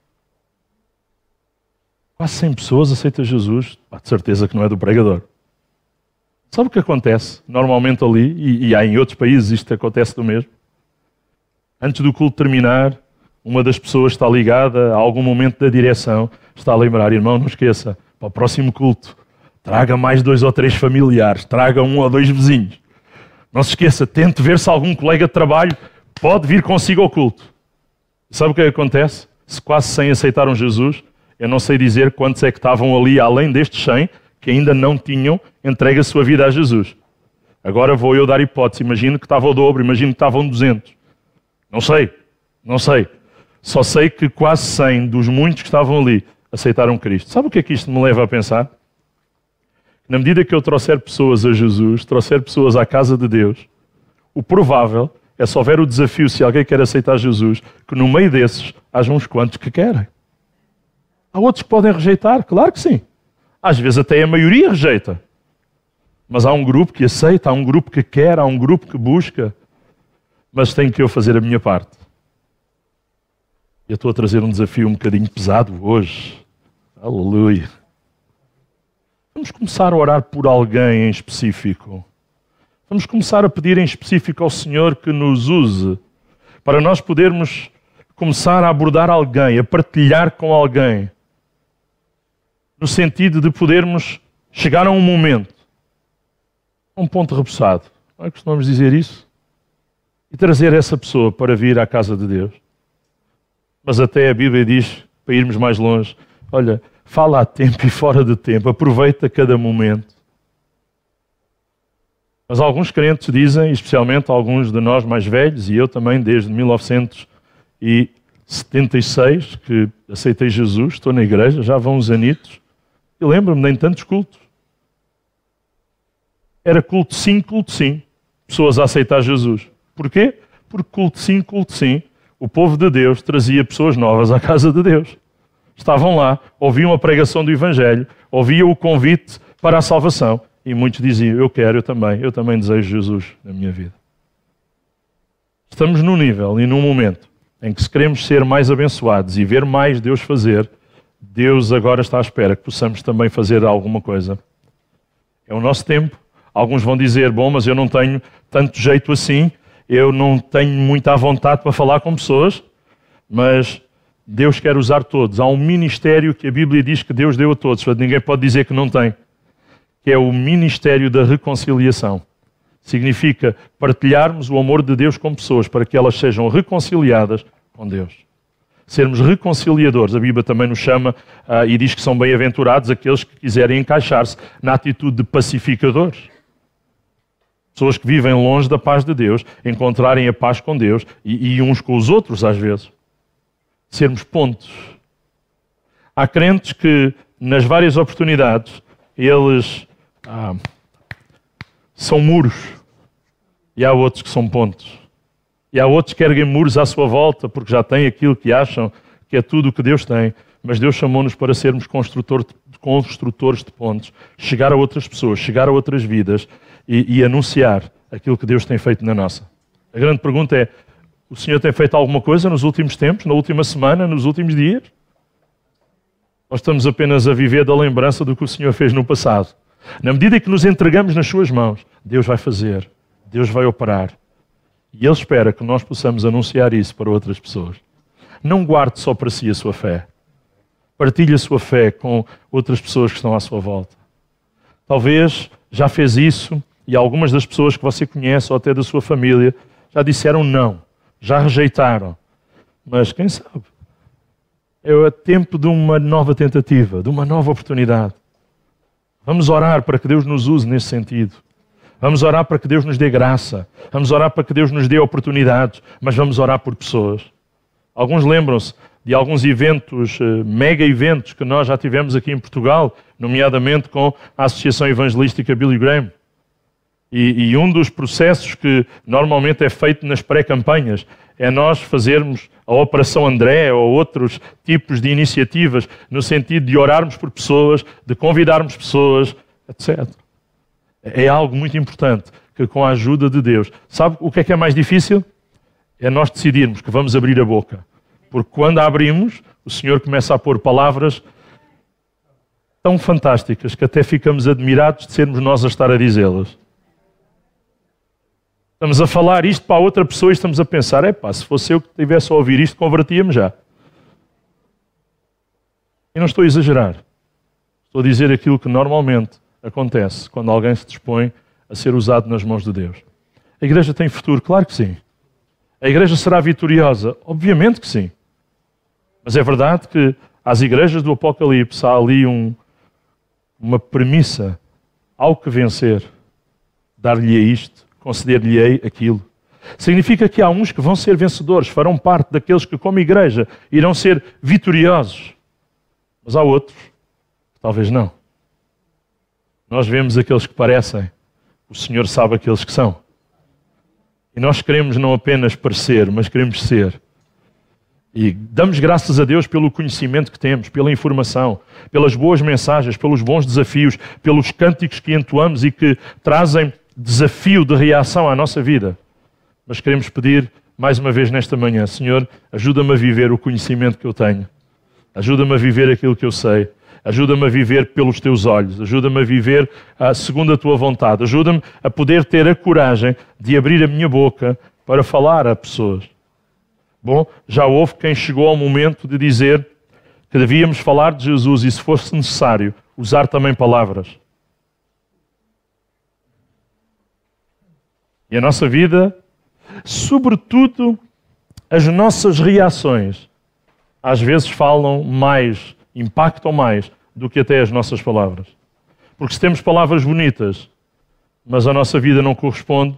Quase cem pessoas aceitam Jesus, pá, de certeza que não é do pregador. Sabe o que acontece normalmente ali, e, e há em outros países isto acontece do mesmo? Antes do culto terminar, uma das pessoas está ligada a algum momento da direção, está a lembrar, irmão, não esqueça, para o próximo culto, traga mais dois ou três familiares, traga um ou dois vizinhos. Não se esqueça, tente ver se algum colega de trabalho pode vir consigo ao culto. Sabe o que acontece? Se quase cem aceitaram Jesus, eu não sei dizer quantos é que estavam ali, além destes cem, que ainda não tinham entregue a sua vida a Jesus. Agora vou eu dar hipótese. Imagino que estava o dobro, imagino que estavam duzentos. Não sei, não sei. Só sei que quase cem dos muitos que estavam ali aceitaram Cristo. Sabe o que é que isto me leva a pensar? Na medida que eu trouxer pessoas a Jesus, trouxer pessoas à casa de Deus, o provável é, se houver o desafio, se alguém quer aceitar Jesus, que no meio desses haja uns quantos que querem. Há outros que podem rejeitar, claro que sim. Às vezes até a maioria rejeita. Mas há um grupo que aceita, há um grupo que quer, há um grupo que busca. Mas tenho que eu fazer a minha parte. Eu estou a trazer um desafio um bocadinho pesado hoje. Aleluia. Vamos começar a orar por alguém em específico. Vamos começar a pedir em específico ao Senhor que nos use para nós podermos começar a abordar alguém, a partilhar com alguém, no sentido de podermos chegar a um momento, a um ponto repousado. Não é que costumamos dizer isso? E trazer essa pessoa para vir à casa de Deus. Mas até a Bíblia diz, para irmos mais longe, olha, fala a tempo e fora de tempo, aproveita cada momento. Mas alguns crentes dizem, especialmente alguns de nós mais velhos, e eu também desde mil novecentos e setenta e seis, que aceitei Jesus, estou na igreja, já vão uns anitos, e lembro-me, nem tantos cultos. Era culto sim, culto sim, pessoas a aceitar Jesus. Porquê? Porque culto sim, culto sim, o povo de Deus trazia pessoas novas à casa de Deus. Estavam lá, ouviam a pregação do Evangelho, ouviam o convite para a salvação, e muitos diziam, eu quero, eu também, eu também desejo Jesus na minha vida. Estamos num nível e num momento em que, se queremos ser mais abençoados e ver mais Deus fazer, Deus agora está à espera que possamos também fazer alguma coisa. É o nosso tempo. Alguns vão dizer, bom, mas eu não tenho tanto jeito assim, eu não tenho muita vontade para falar com pessoas, mas Deus quer usar todos. Há um ministério que a Bíblia diz que Deus deu a todos, portanto ninguém pode dizer que não tem, que é o ministério da reconciliação. Significa partilharmos o amor de Deus com pessoas para que elas sejam reconciliadas com Deus. Sermos reconciliadores. A Bíblia também nos chama uh, e diz que são bem-aventurados aqueles que quiserem encaixar-se na atitude de pacificadores. Pessoas que vivem longe da paz de Deus, encontrarem a paz com Deus e, e uns com os outros às vezes. Sermos pontos. Há crentes que nas várias oportunidades eles ah, são muros e há outros que são pontos. E há outros que erguem muros à sua volta porque já têm aquilo que acham que é tudo o que Deus tem. Mas Deus chamou-nos para sermos construtor, construtores de pontes, chegar a outras pessoas, chegar a outras vidas e, e anunciar aquilo que Deus tem feito na nossa. A grande pergunta é, o Senhor tem feito alguma coisa nos últimos tempos, na última semana, nos últimos dias? Ou estamos apenas a viver da lembrança do que o Senhor fez no passado? Na medida em que nos entregamos nas suas mãos, Deus vai fazer, Deus vai operar. E Ele espera que nós possamos anunciar isso para outras pessoas. Não guarde só para si a sua fé. Partilhe a sua fé com outras pessoas que estão à sua volta. Talvez já fez isso e algumas das pessoas que você conhece ou até da sua família já disseram não, já rejeitaram. Mas quem sabe? É tempo de uma nova tentativa, de uma nova oportunidade. Vamos orar para que Deus nos use nesse sentido. Vamos orar para que Deus nos dê graça. Vamos orar para que Deus nos dê oportunidades. Mas vamos orar por pessoas. Alguns lembram-se de alguns eventos, mega eventos que nós já tivemos aqui em Portugal, nomeadamente com a Associação Evangelística Billy Graham. E, e um dos processos que normalmente é feito nas pré-campanhas é nós fazermos a Operação André ou outros tipos de iniciativas no sentido de orarmos por pessoas, de convidarmos pessoas, etcétera. É algo muito importante que com a ajuda de Deus... Sabe o que é que é mais difícil? É nós decidirmos que vamos abrir a boca. Porque quando a abrimos, o Senhor começa a pôr palavras tão fantásticas que até ficamos admirados de sermos nós a estar a dizê-las. Estamos a falar isto para a outra pessoa e estamos a pensar, epá, se fosse eu que estivesse a ouvir isto, convertia-me já. E não estou a exagerar. Estou a dizer aquilo que normalmente acontece quando alguém se dispõe a ser usado nas mãos de Deus. A igreja tem futuro? Claro que sim. A igreja será vitoriosa? Obviamente que sim. Mas é verdade que às igrejas do Apocalipse há ali um, uma premissa, ao que vencer, dar-lhe-ei isto, conceder-lhe-ei aquilo. Significa que há uns que vão ser vencedores, farão parte daqueles que como igreja irão ser vitoriosos. Mas há outros que talvez não. Nós vemos aqueles que parecem, o Senhor sabe aqueles que são. E nós queremos não apenas parecer, mas queremos ser. E damos graças a Deus pelo conhecimento que temos, pela informação, pelas boas mensagens, pelos bons desafios, pelos cânticos que entoamos e que trazem desafio de reação à nossa vida. Mas queremos pedir mais uma vez nesta manhã, Senhor, ajuda-me a viver o conhecimento que eu tenho. Ajuda-me a viver aquilo que eu sei. Ajuda-me a viver pelos teus olhos. Ajuda-me a viver uh, segundo a tua vontade. Ajuda-me a poder ter a coragem de abrir a minha boca para falar a pessoas. Bom, já houve quem chegou ao momento de dizer que devíamos falar de Jesus e, se fosse necessário, usar também palavras. E a nossa vida, sobretudo as nossas reações, às vezes falam mais, impactam mais do que até as nossas palavras. Porque se temos palavras bonitas, mas a nossa vida não corresponde.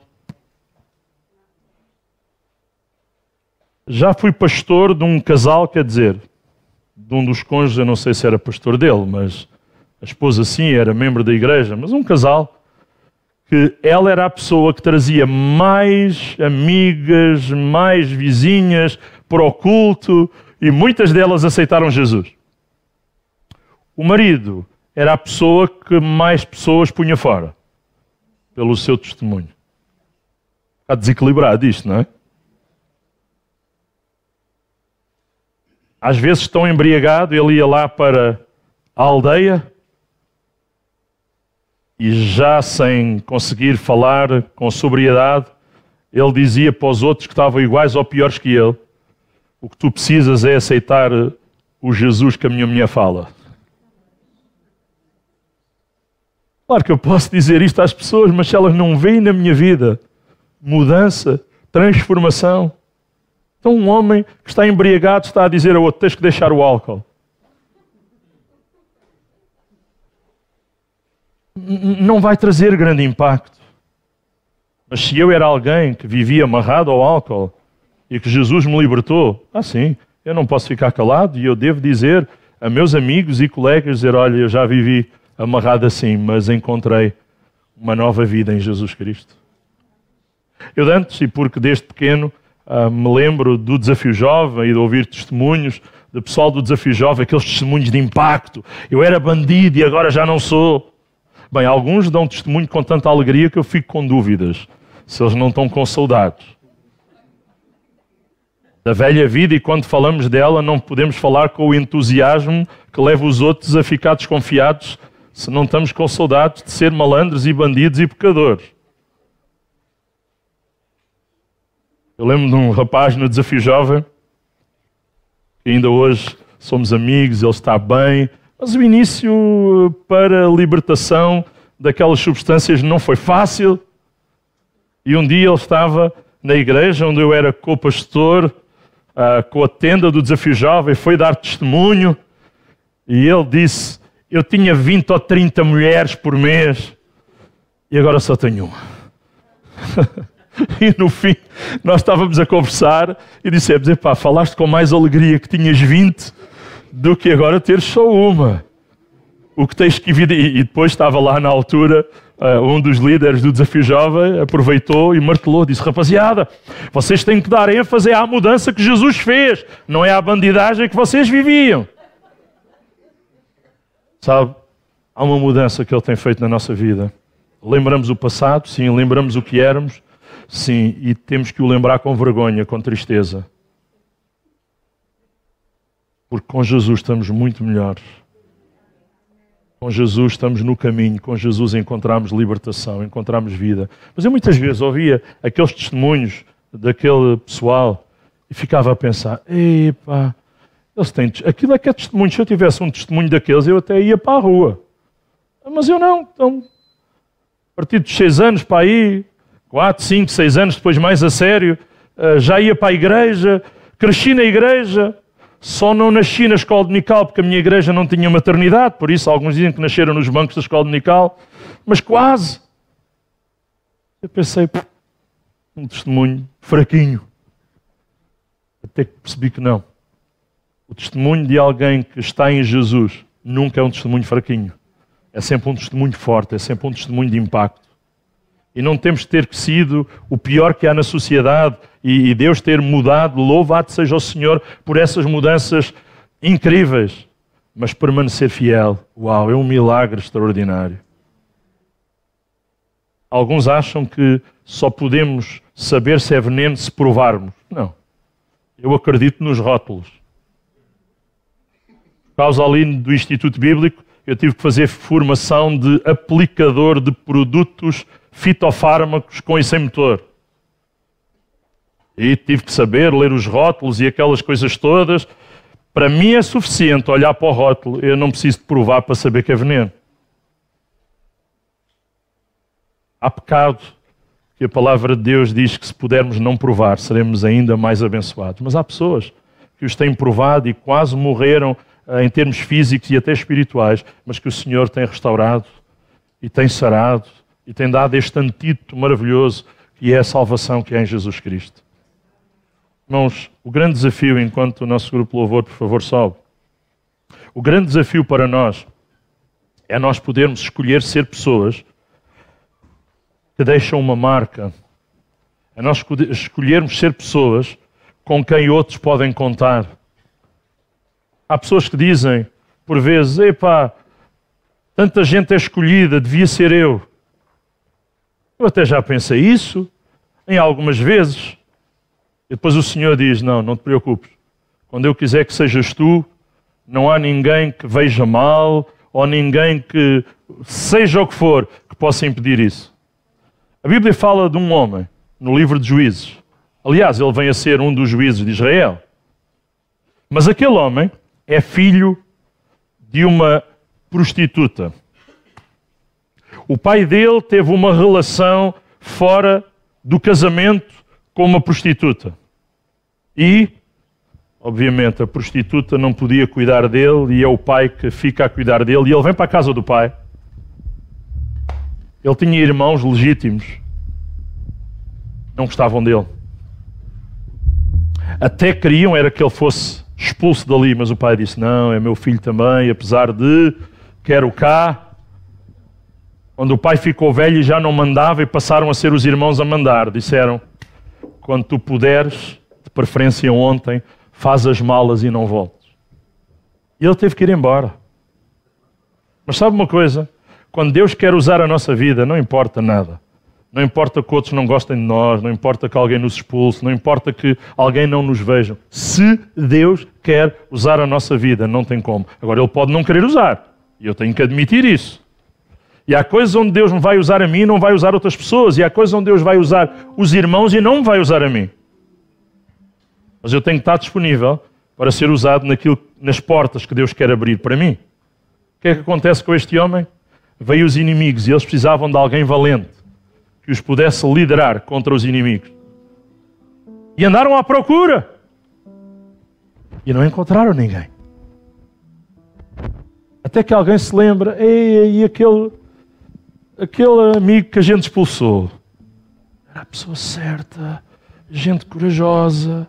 Já fui pastor de um casal, quer dizer, de um dos cônjuges, eu não sei se era pastor dele, mas a esposa sim, era membro da igreja, mas um casal que ela era a pessoa que trazia mais amigas, mais vizinhas para o culto e muitas delas aceitaram Jesus. O marido era a pessoa que mais pessoas punha fora, pelo seu testemunho. Está desequilibrado isto, não é? Às vezes tão embriagado, ele ia lá para a aldeia e já sem conseguir falar com sobriedade, ele dizia para os outros que estavam iguais ou piores que ele: o que tu precisas é aceitar o Jesus que a minha mulher fala. Claro que eu posso dizer isto às pessoas, mas se elas não veem na minha vida mudança, transformação. Então um homem que está embriagado está a dizer ao outro: tens que deixar o álcool. Não vai trazer grande impacto. Mas se eu era alguém que vivia amarrado ao álcool e que Jesus me libertou, ah sim, eu não posso ficar calado e eu devo dizer a meus amigos e colegas, dizer: olha, eu já vivi amarrado assim, mas encontrei uma nova vida em Jesus Cristo. Eu antes, e porque desde pequeno uh, me lembro do Desafio Jovem e de ouvir testemunhos do pessoal do Desafio Jovem, aqueles testemunhos de impacto. Eu era bandido e agora já não sou. Bem, alguns dão testemunho com tanta alegria que eu fico com dúvidas se eles não estão com saudades da velha vida, e quando falamos dela não podemos falar com o entusiasmo que leva os outros a ficar desconfiados se não estamos com saudades de ser malandros e bandidos e pecadores. Eu lembro de um rapaz no Desafio Jovem, que ainda hoje somos amigos, ele está bem, mas o início para a libertação daquelas substâncias não foi fácil. E um dia ele estava na igreja onde eu era co-pastor, uh, com a tenda do Desafio Jovem, foi dar testemunho, e ele disse: eu tinha vinte ou trinta mulheres por mês e agora só tenho uma. E no fim nós estávamos a conversar e dissemos: epá, falaste com mais alegria que tinhas vinte do que agora teres só uma. O que tens que vir... E depois estava lá na altura uh, um dos líderes do Desafio Jovem, aproveitou e martelou, disse: rapaziada, vocês têm que dar ênfase à mudança que Jesus fez, não é à bandidagem que vocês viviam. Sabe, há uma mudança que Ele tem feito na nossa vida. Lembramos o passado, sim, lembramos o que éramos, sim, e temos que o lembrar com vergonha, com tristeza. Porque com Jesus estamos muito melhores. Com Jesus estamos no caminho, com Jesus encontramos libertação, encontramos vida. Mas eu muitas vezes ouvia aqueles testemunhos daquele pessoal e ficava a pensar: epá, eles têm... aquilo é que é testemunho. Se eu tivesse um testemunho daqueles, eu até ia para a rua. Mas eu não. Então, a partir dos seis anos para aí, quatro, cinco, seis anos depois mais a sério, já ia para a igreja, cresci na igreja. Só não nasci na escola dominical porque a minha igreja não tinha maternidade, por isso alguns dizem que nasceram nos bancos da escola dominical, mas quase. Eu pensei, um testemunho fraquinho. Até que percebi que não. O testemunho de alguém que está em Jesus nunca é um testemunho fraquinho. É sempre um testemunho forte, é sempre um testemunho de impacto. E não temos de ter sido o pior que há na sociedade e Deus ter mudado, louvado seja o Senhor por essas mudanças incríveis. Mas permanecer fiel, uau, é um milagre extraordinário. Alguns acham que só podemos saber se é veneno se provarmos. Não. Eu acredito nos rótulos. Por causa ali do Instituto Bíblico, eu tive que fazer formação de aplicador de produtos fitofármacos com e sem motor. E tive que saber ler os rótulos e aquelas coisas todas. Para mim é suficiente olhar para o rótulo. Eu não preciso de provar para saber que é veneno. Há pecado que a palavra de Deus diz que se pudermos não provar, seremos ainda mais abençoados. Mas há pessoas que os têm provado e quase morreram em termos físicos e até espirituais, mas que o Senhor tem restaurado e tem sarado e tem dado este antídoto maravilhoso que é a salvação que é em Jesus Cristo. Irmãos, o grande desafio, enquanto o nosso grupo Louvor, por favor, sobe, o grande desafio para nós é nós podermos escolher ser pessoas que deixam uma marca, é nós escolhermos ser pessoas com quem outros podem contar. Há pessoas que dizem, por vezes: epá, tanta gente é escolhida, devia ser eu. Eu até já pensei isso, em algumas vezes. E depois o Senhor diz: não, não te preocupes. Quando eu quiser que sejas tu, não há ninguém que veja mal, ou ninguém que, seja o que for, que possa impedir isso. A Bíblia fala de um homem no livro de Juízes. Aliás, ele vem a ser um dos juízes de Israel. Mas aquele homem é filho de uma prostituta. O pai dele teve uma relação fora do casamento com uma prostituta. E, obviamente, a prostituta não podia cuidar dele e é o pai que fica a cuidar dele. E ele vem para a casa do pai. Ele tinha irmãos legítimos. Não gostavam dele. Até queriam era que ele fosse expulso dali, mas o pai disse, não, é meu filho também, apesar de, quero cá. Quando o pai ficou velho e já não mandava e passaram a ser os irmãos a mandar, disseram, quando tu puderes, de preferência ontem, faz as malas e não voltes. E ele teve que ir embora. Mas sabe uma coisa? Quando Deus quer usar a nossa vida, não importa nada. Não importa que outros não gostem de nós, não importa que alguém nos expulse, não importa que alguém não nos veja. Se Deus quer usar a nossa vida, não tem como. Agora, Ele pode não querer usar. E eu tenho que admitir isso. E há coisas onde Deus me vai usar a mim e não vai usar outras pessoas. E há coisas onde Deus vai usar os irmãos e não me vai usar a mim. Mas eu tenho que estar disponível para ser usado naquilo, nas portas que Deus quer abrir para mim. O que é que acontece com este homem? Veio os inimigos e eles precisavam de alguém valente que os pudesse liderar contra os inimigos. E andaram à procura. E não encontraram ninguém. Até que alguém se lembra, ei, e aquele, aquele amigo que a gente expulsou. Era a pessoa certa, gente corajosa.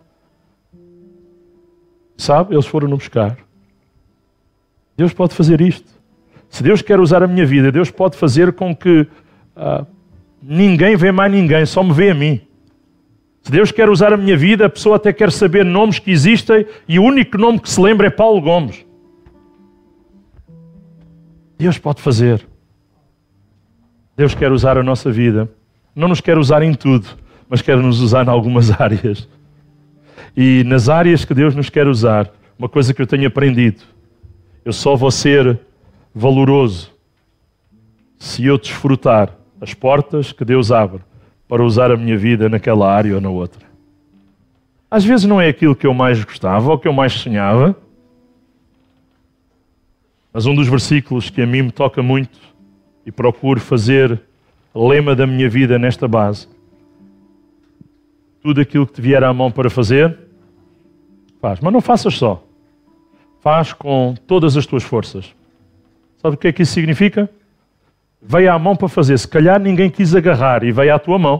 Sabe, eles foram-no buscar. Deus pode fazer isto. Se Deus quer usar a minha vida, Deus pode fazer com que ah, ninguém vê mais ninguém, só me vê a mim. Se Deus quer usar a minha vida, a pessoa até quer saber nomes que existem e o único nome que se lembra é Paulo Gomes. Deus pode fazer. Deus quer usar a nossa vida. Não nos quer usar em tudo, mas quer nos usar em algumas áreas. E nas áreas que Deus nos quer usar, uma coisa que eu tenho aprendido, eu só vou ser valoroso se eu desfrutar as portas que Deus abre para usar a minha vida naquela área ou na outra. Às vezes não é aquilo que eu mais gostava ou que eu mais sonhava, mas um dos versículos que a mim me toca muito e procuro fazer lema da minha vida nesta base. Tudo aquilo que te vier à mão para fazer, faz. Mas não faças só. Faz com todas as tuas forças. Sabe o que é que isso significa? Veio à mão para fazer. Se calhar ninguém quis agarrar e veio à tua mão.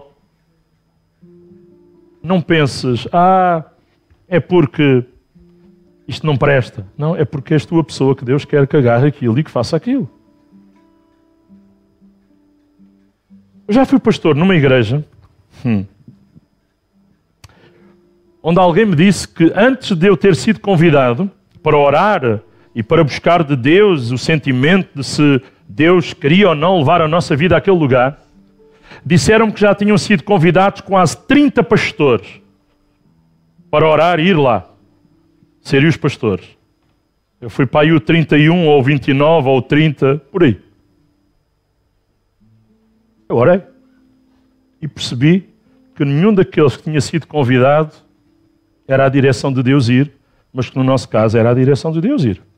Não penses, ah, é porque isto não presta. Não, é porque és tu a pessoa que Deus quer que agarre aquilo e que faça aquilo. Eu já fui pastor numa igreja hum, onde alguém me disse que antes de eu ter sido convidado para orar e para buscar de Deus o sentimento de se Deus queria ou não levar a nossa vida àquele lugar, disseram que já tinham sido convidados quase trinta pastores para orar e ir lá, serem os pastores. Eu fui para aí o trinta e um, ou o vinte e nove, ou o trinta, por aí. Eu orei e percebi que nenhum daqueles que tinha sido convidado era a direção de Deus ir, mas que no nosso caso era a direção de Deus ir.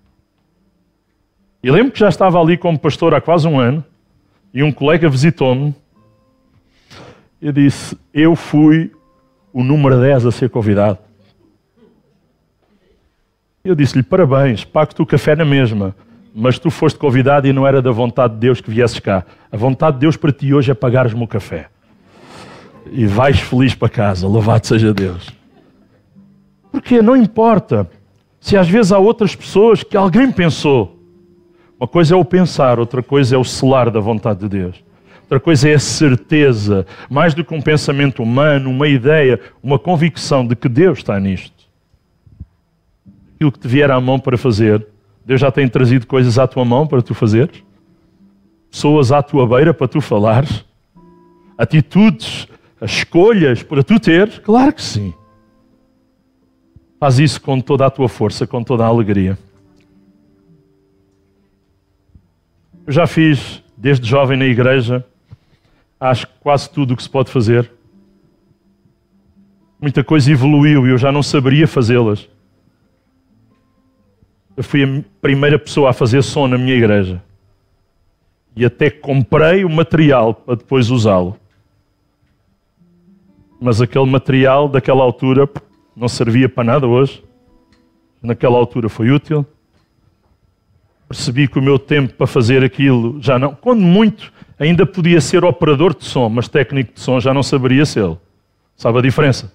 E lembro que já estava ali como pastor há quase um ano e um colega visitou-me e disse, eu fui o número dez a ser convidado. Eu disse-lhe, parabéns, pago-te o café na mesma, mas tu foste convidado e não era da vontade de Deus que viesses cá. A vontade de Deus para ti hoje é pagares-me o café. E vais feliz para casa, louvado seja Deus. Porque não importa se às vezes há outras pessoas que alguém pensou. Uma coisa é o pensar, outra coisa é o selar da vontade de Deus. Outra coisa é a certeza, mais do que um pensamento humano, uma ideia, uma convicção de que Deus está nisto. Aquilo que te vier à mão para fazer, Deus já tem trazido coisas à tua mão para tu fazeres, pessoas à tua beira para tu falares, atitudes, escolhas para tu teres, claro que sim. Faz isso com toda a tua força, com toda a alegria. Eu já fiz, desde jovem na igreja, acho que quase tudo o que se pode fazer. muita coisa evoluiu e eu já não saberia fazê-las. Eu fui a primeira pessoa a fazer som na minha igreja. E até comprei o material para depois usá-lo. Mas aquele material daquela altura não servia para nada hoje. Naquela altura foi útil. Percebi que o meu tempo para fazer aquilo já não... Quando muito, ainda podia ser operador de som, mas técnico de som já não saberia ser. Sabe a diferença?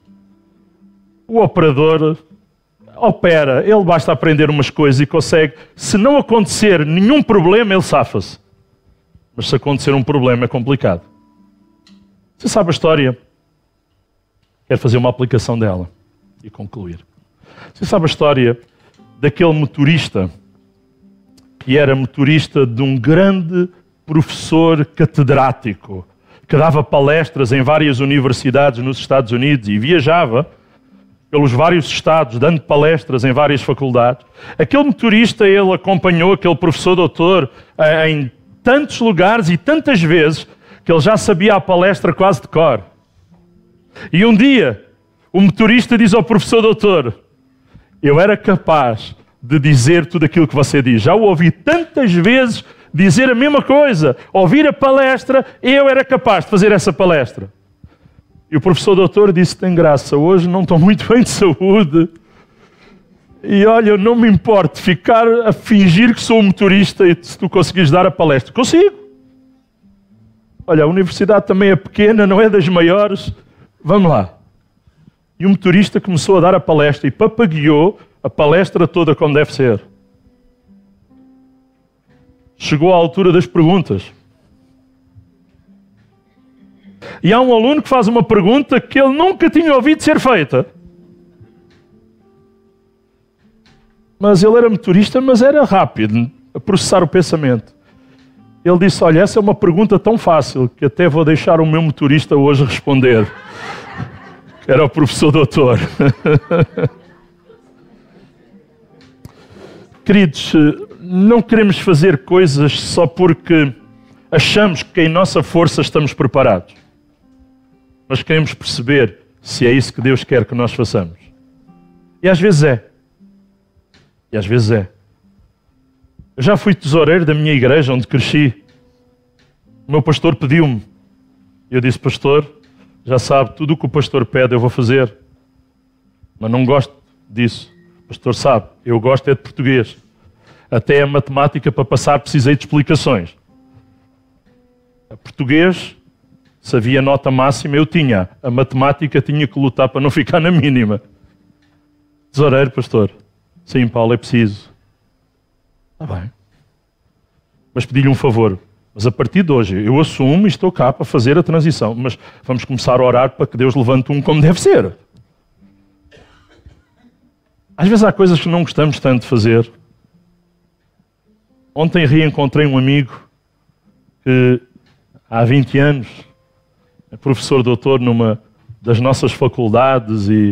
O operador opera, ele basta aprender umas coisas e consegue. Se não acontecer nenhum problema, ele safa-se. Mas se acontecer um problema, é complicado. Você sabe a história? Quero fazer uma aplicação dela e concluir. Você sabe a história daquele motorista que era motorista de um grande professor catedrático que dava palestras em várias universidades nos Estados Unidos e viajava pelos vários estados, dando palestras em várias faculdades. Aquele motorista, ele acompanhou aquele professor doutor em tantos lugares e tantas vezes que ele já sabia a palestra quase de cor. E um dia, o motorista diz ao professor doutor: eu era capaz de dizer tudo aquilo que você diz. Já o ouvi tantas vezes dizer a mesma coisa. Ouvir a palestra, eu era capaz de fazer essa palestra. E o professor doutor disse: tem graça, hoje não estou muito bem de saúde. E olha, eu não me importo de ficar a fingir que sou um motorista e se tu conseguires dar a palestra. Consigo. Olha, a universidade também é pequena, não é das maiores. Vamos lá. E o motorista começou a dar a palestra e papagueou a palestra toda como deve ser. Chegou à altura das perguntas. E há um aluno que faz uma pergunta que ele nunca tinha ouvido ser feita. Mas ele era motorista, mas era rápido a processar o pensamento. Ele disse: olha, essa é uma pergunta tão fácil que até vou deixar o meu motorista hoje responder. Era o professor doutor. Queridos, não queremos fazer coisas só porque achamos que em nossa força estamos preparados. Mas queremos perceber se é isso que Deus quer que nós façamos. E às vezes é. E às vezes é. Eu já fui tesoureiro da minha igreja onde cresci. O meu pastor pediu-me. Eu disse: pastor, já sabe, tudo o que o pastor pede eu vou fazer. Mas não gosto disso. O pastor sabe, eu gosto é de português. Até a matemática para passar precisei de explicações. A português, se havia nota máxima, eu tinha. A matemática tinha que lutar para não ficar na mínima. Tesoureiro, pastor. Sim, Paulo, é preciso. Está bem. Mas pedi-lhe um favor. Mas a partir de hoje, eu assumo e estou cá para fazer a transição. Mas vamos começar a orar para que Deus levante um como deve ser. Às vezes há coisas que não gostamos tanto de fazer. Ontem reencontrei um amigo que há vinte anos é professor doutor numa das nossas faculdades e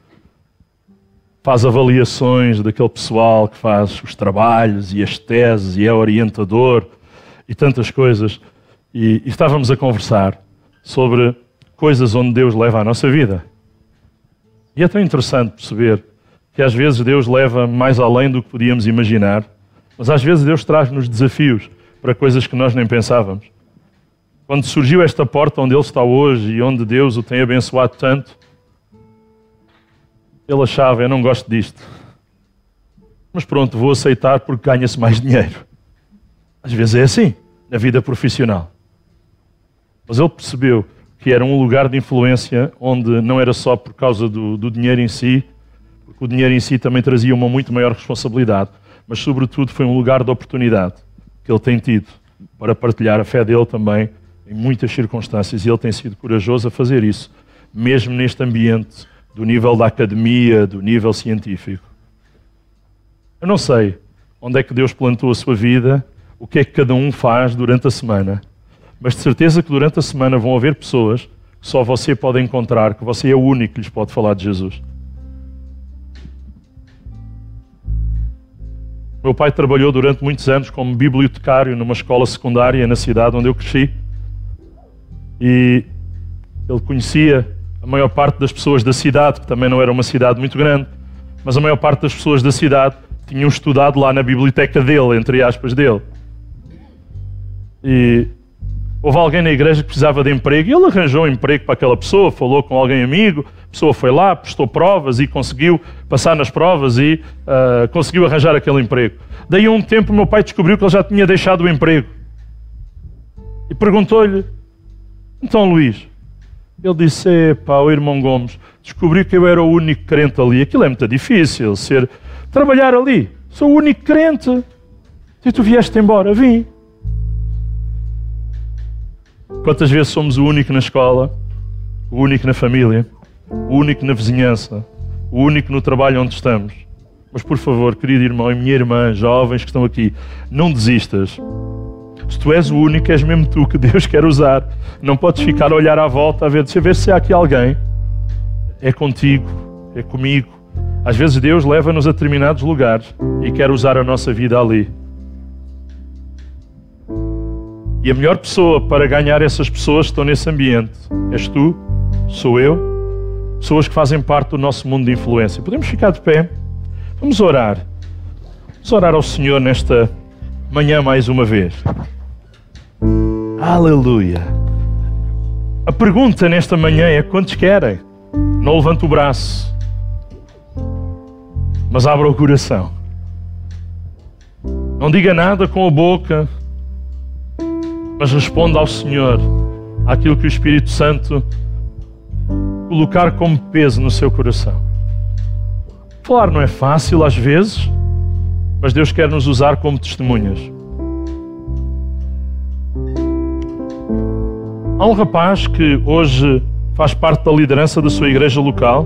faz avaliações daquele pessoal que faz os trabalhos e as teses e é orientador e tantas coisas. E, e estávamos a conversar sobre coisas onde Deus leva a nossa vida. E é tão interessante perceber que às vezes Deus leva mais além do que podíamos imaginar, mas às vezes Deus traz-nos desafios para coisas que nós nem pensávamos. Quando surgiu esta porta onde Ele está hoje e onde Deus o tem abençoado tanto, ele achava: eu não gosto disto. Mas pronto, vou aceitar porque ganha-se mais dinheiro. Às vezes é assim, na vida profissional. Mas ele percebeu que era um lugar de influência onde não era só por causa do, do dinheiro em si, porque o dinheiro em si também trazia uma muito maior responsabilidade, mas sobretudo foi um lugar de oportunidade que ele tem tido para partilhar a fé dele também em muitas circunstâncias, e ele tem sido corajoso a fazer isso, mesmo neste ambiente do nível da academia, do nível científico. Eu não sei onde é que Deus plantou a sua vida, o que é que cada um faz durante a semana, mas de certeza que durante a semana vão haver pessoas que só você pode encontrar, que você é o único que lhes pode falar de Jesus. Meu pai trabalhou durante muitos anos como bibliotecário numa escola secundária na cidade onde eu cresci. E ele conhecia a maior parte das pessoas da cidade, que também não era uma cidade muito grande, mas a maior parte das pessoas da cidade tinham estudado lá na biblioteca dele, entre aspas, dele. E houve alguém na igreja que precisava de emprego e ele arranjou um emprego para aquela pessoa, falou com alguém amigo, a pessoa foi lá, prestou provas e conseguiu passar nas provas e uh, conseguiu arranjar aquele emprego. Daí a um tempo o meu pai descobriu que ele já tinha deixado o emprego. E perguntou-lhe, então Luís, ele disse, epá, o irmão Gomes, descobri que eu era o único crente ali. Aquilo é muito difícil, ser, trabalhar ali. Sou o único crente. E tu vieste embora, vim. Quantas vezes somos o único na escola, o único na família, o único na vizinhança, o único no trabalho onde estamos. Mas por favor, querido irmão e minha irmã, jovens que estão aqui, não desistas. Se tu és o único, és mesmo tu que Deus quer usar. Não podes ficar a olhar à volta, a ver, deixa eu ver se há aqui alguém. É contigo, é comigo. Às vezes Deus leva-nos a determinados lugares e quer usar a nossa vida ali. E a melhor pessoa para ganhar essas pessoas que estão nesse ambiente és tu, sou eu, pessoas que fazem parte do nosso mundo de influência. Podemos ficar de pé? Vamos orar. Vamos orar ao Senhor nesta manhã mais uma vez. Aleluia. A pergunta nesta manhã é: quantos querem? Não levante o braço, mas abra o coração. Não diga nada com a boca, mas responda ao Senhor aquilo que o Espírito Santo colocar como peso no seu coração. Falar não é fácil às vezes, mas Deus quer nos usar como testemunhas. Há um rapaz que hoje faz parte da liderança da sua igreja local.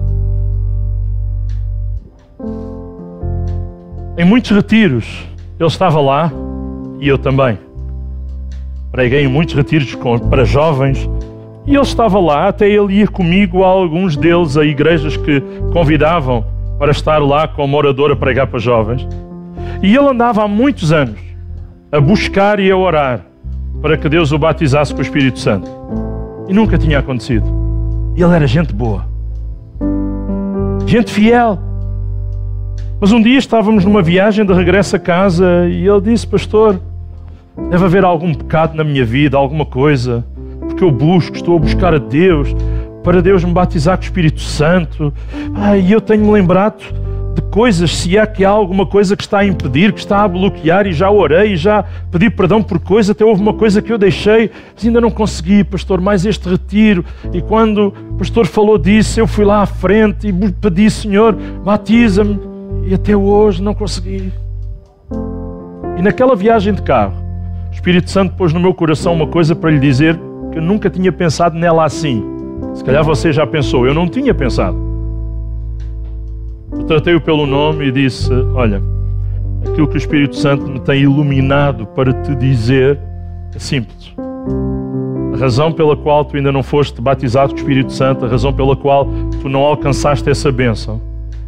Em muitos retiros ele estava lá e eu também. Preguei em muitos retiros com, para jovens e ele estava lá, até ele ia comigo a alguns deles, a igrejas que convidavam para estar lá como orador a pregar para jovens. E ele andava há muitos anos a buscar e a orar para que Deus o batizasse com o Espírito Santo. E nunca tinha acontecido. Ele era gente boa, gente fiel. Mas um dia estávamos numa viagem de regresso a casa e ele disse: pastor, deve haver algum pecado na minha vida, alguma coisa, porque eu busco, estou a buscar a Deus, para Deus me batizar com o Espírito Santo. Ah, e eu tenho-me lembrado de coisas, se é que há alguma coisa que está a impedir, que está a bloquear, e já orei, e já pedi perdão por coisa, até houve uma coisa que eu deixei, mas ainda não consegui, pastor, mais este retiro. E quando o pastor falou disso, eu fui lá à frente e pedi: Senhor, batiza-me, e até hoje não consegui. E naquela viagem de carro, o Espírito Santo pôs no meu coração uma coisa para lhe dizer que eu nunca tinha pensado nela assim. Se calhar você já pensou, eu não tinha pensado. Eu tratei-o pelo nome e disse: olha, aquilo que o Espírito Santo me tem iluminado para te dizer é simples. A razão pela qual tu ainda não foste batizado com o Espírito Santo, a razão pela qual tu não alcançaste essa bênção,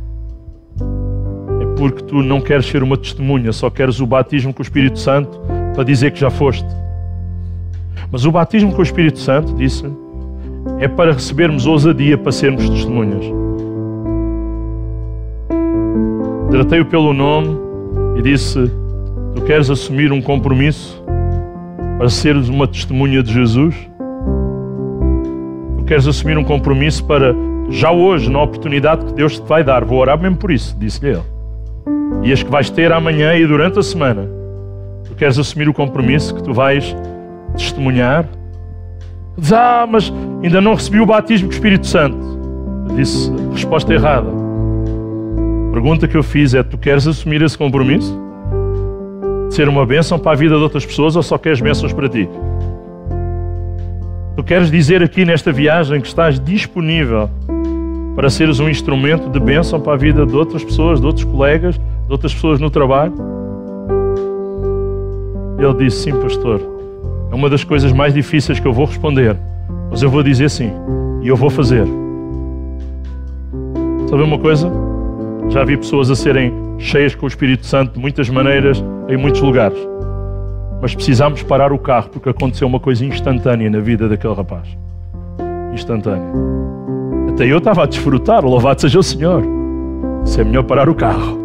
é porque tu não queres ser uma testemunha, só queres o batismo com o Espírito Santo para dizer que já foste. Mas o batismo com o Espírito Santo, disse, é para recebermos ousadia para sermos testemunhas. Tratei-o pelo nome e disse: tu queres assumir um compromisso para seres uma testemunha de Jesus? Tu queres assumir um compromisso para, já hoje, na oportunidade que Deus te vai dar, vou orar mesmo por isso, disse-lhe ele, e as que vais ter amanhã e durante a semana, tu queres assumir o compromisso que tu vais testemunhar? Diz: ah, mas ainda não recebi o batismo com o Espírito Santo. Eu disse: resposta errada. A pergunta que eu fiz é: tu queres assumir esse compromisso? Ser uma bênção para a vida de outras pessoas, ou só queres bênçãos para ti? Tu queres dizer aqui nesta viagem que estás disponível para seres um instrumento de bênção para a vida de outras pessoas, de outros colegas, de outras pessoas no trabalho? Ele disse: sim, pastor. É uma das coisas mais difíceis que eu vou responder, mas eu vou dizer sim, e eu vou fazer. Sabe uma coisa? Já vi pessoas a serem cheias com o Espírito Santo de muitas maneiras, em muitos lugares. Mas precisamos parar o carro, porque aconteceu uma coisa instantânea na vida daquele rapaz. instantânea. Até eu estava a desfrutar, louvado seja o Senhor. Se é melhor parar o carro.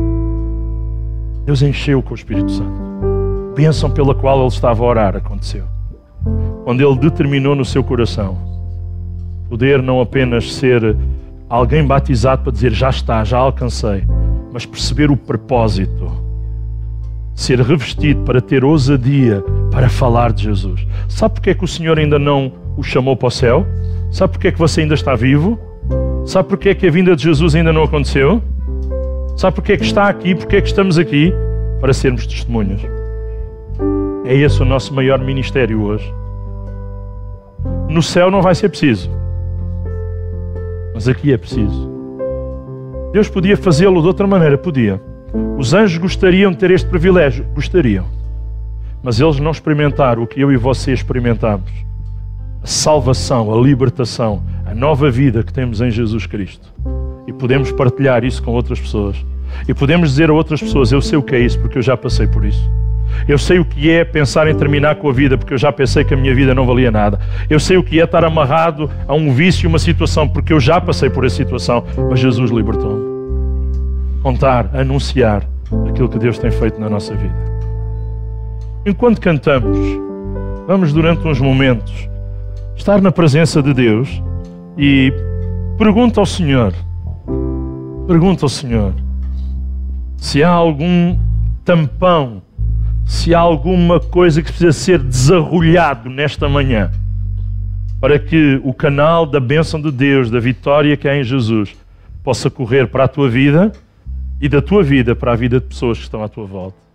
Deus encheu com o Espírito Santo. A bênção pela qual ele estava a orar aconteceu. Quando ele determinou no seu coração poder não apenas ser alguém batizado para dizer já está, já alcancei, mas perceber o propósito, ser revestido para ter ousadia para falar de Jesus. Sabe porque é que o Senhor ainda não o chamou para o céu? Sabe porque é que você ainda está vivo? Sabe porque é que a vinda de Jesus ainda não aconteceu? Sabe porque é que está aqui? Porque é que estamos aqui? Para sermos testemunhas. É esse o nosso maior ministério hoje. No céu não vai ser preciso, mas aqui é preciso. Deus podia fazê-lo de outra maneira, podia. Os anjos gostariam de ter este privilégio, gostariam, mas eles não experimentaram o que eu e você experimentamos: a salvação, a libertação, a nova vida que temos em Jesus Cristo. E podemos partilhar isso com outras pessoas. E podemos dizer a outras pessoas: eu sei o que é isso, porque eu já passei por isso. Eu sei o que é pensar em terminar com a vida, porque eu já pensei que a minha vida não valia nada. Eu sei o que é estar amarrado a um vício, uma situação, porque eu já passei por essa situação, mas Jesus libertou-me. Contar, anunciar aquilo que Deus tem feito na nossa vida. Enquanto cantamos, vamos durante uns momentos estar na presença de Deus e pergunta ao Senhor, pergunta ao Senhor se há algum tampão, se há alguma coisa que precisa ser desarrolhado nesta manhã, para que o canal da bênção de Deus, da vitória que há em Jesus, possa correr para a tua vida e da tua vida para a vida de pessoas que estão à tua volta.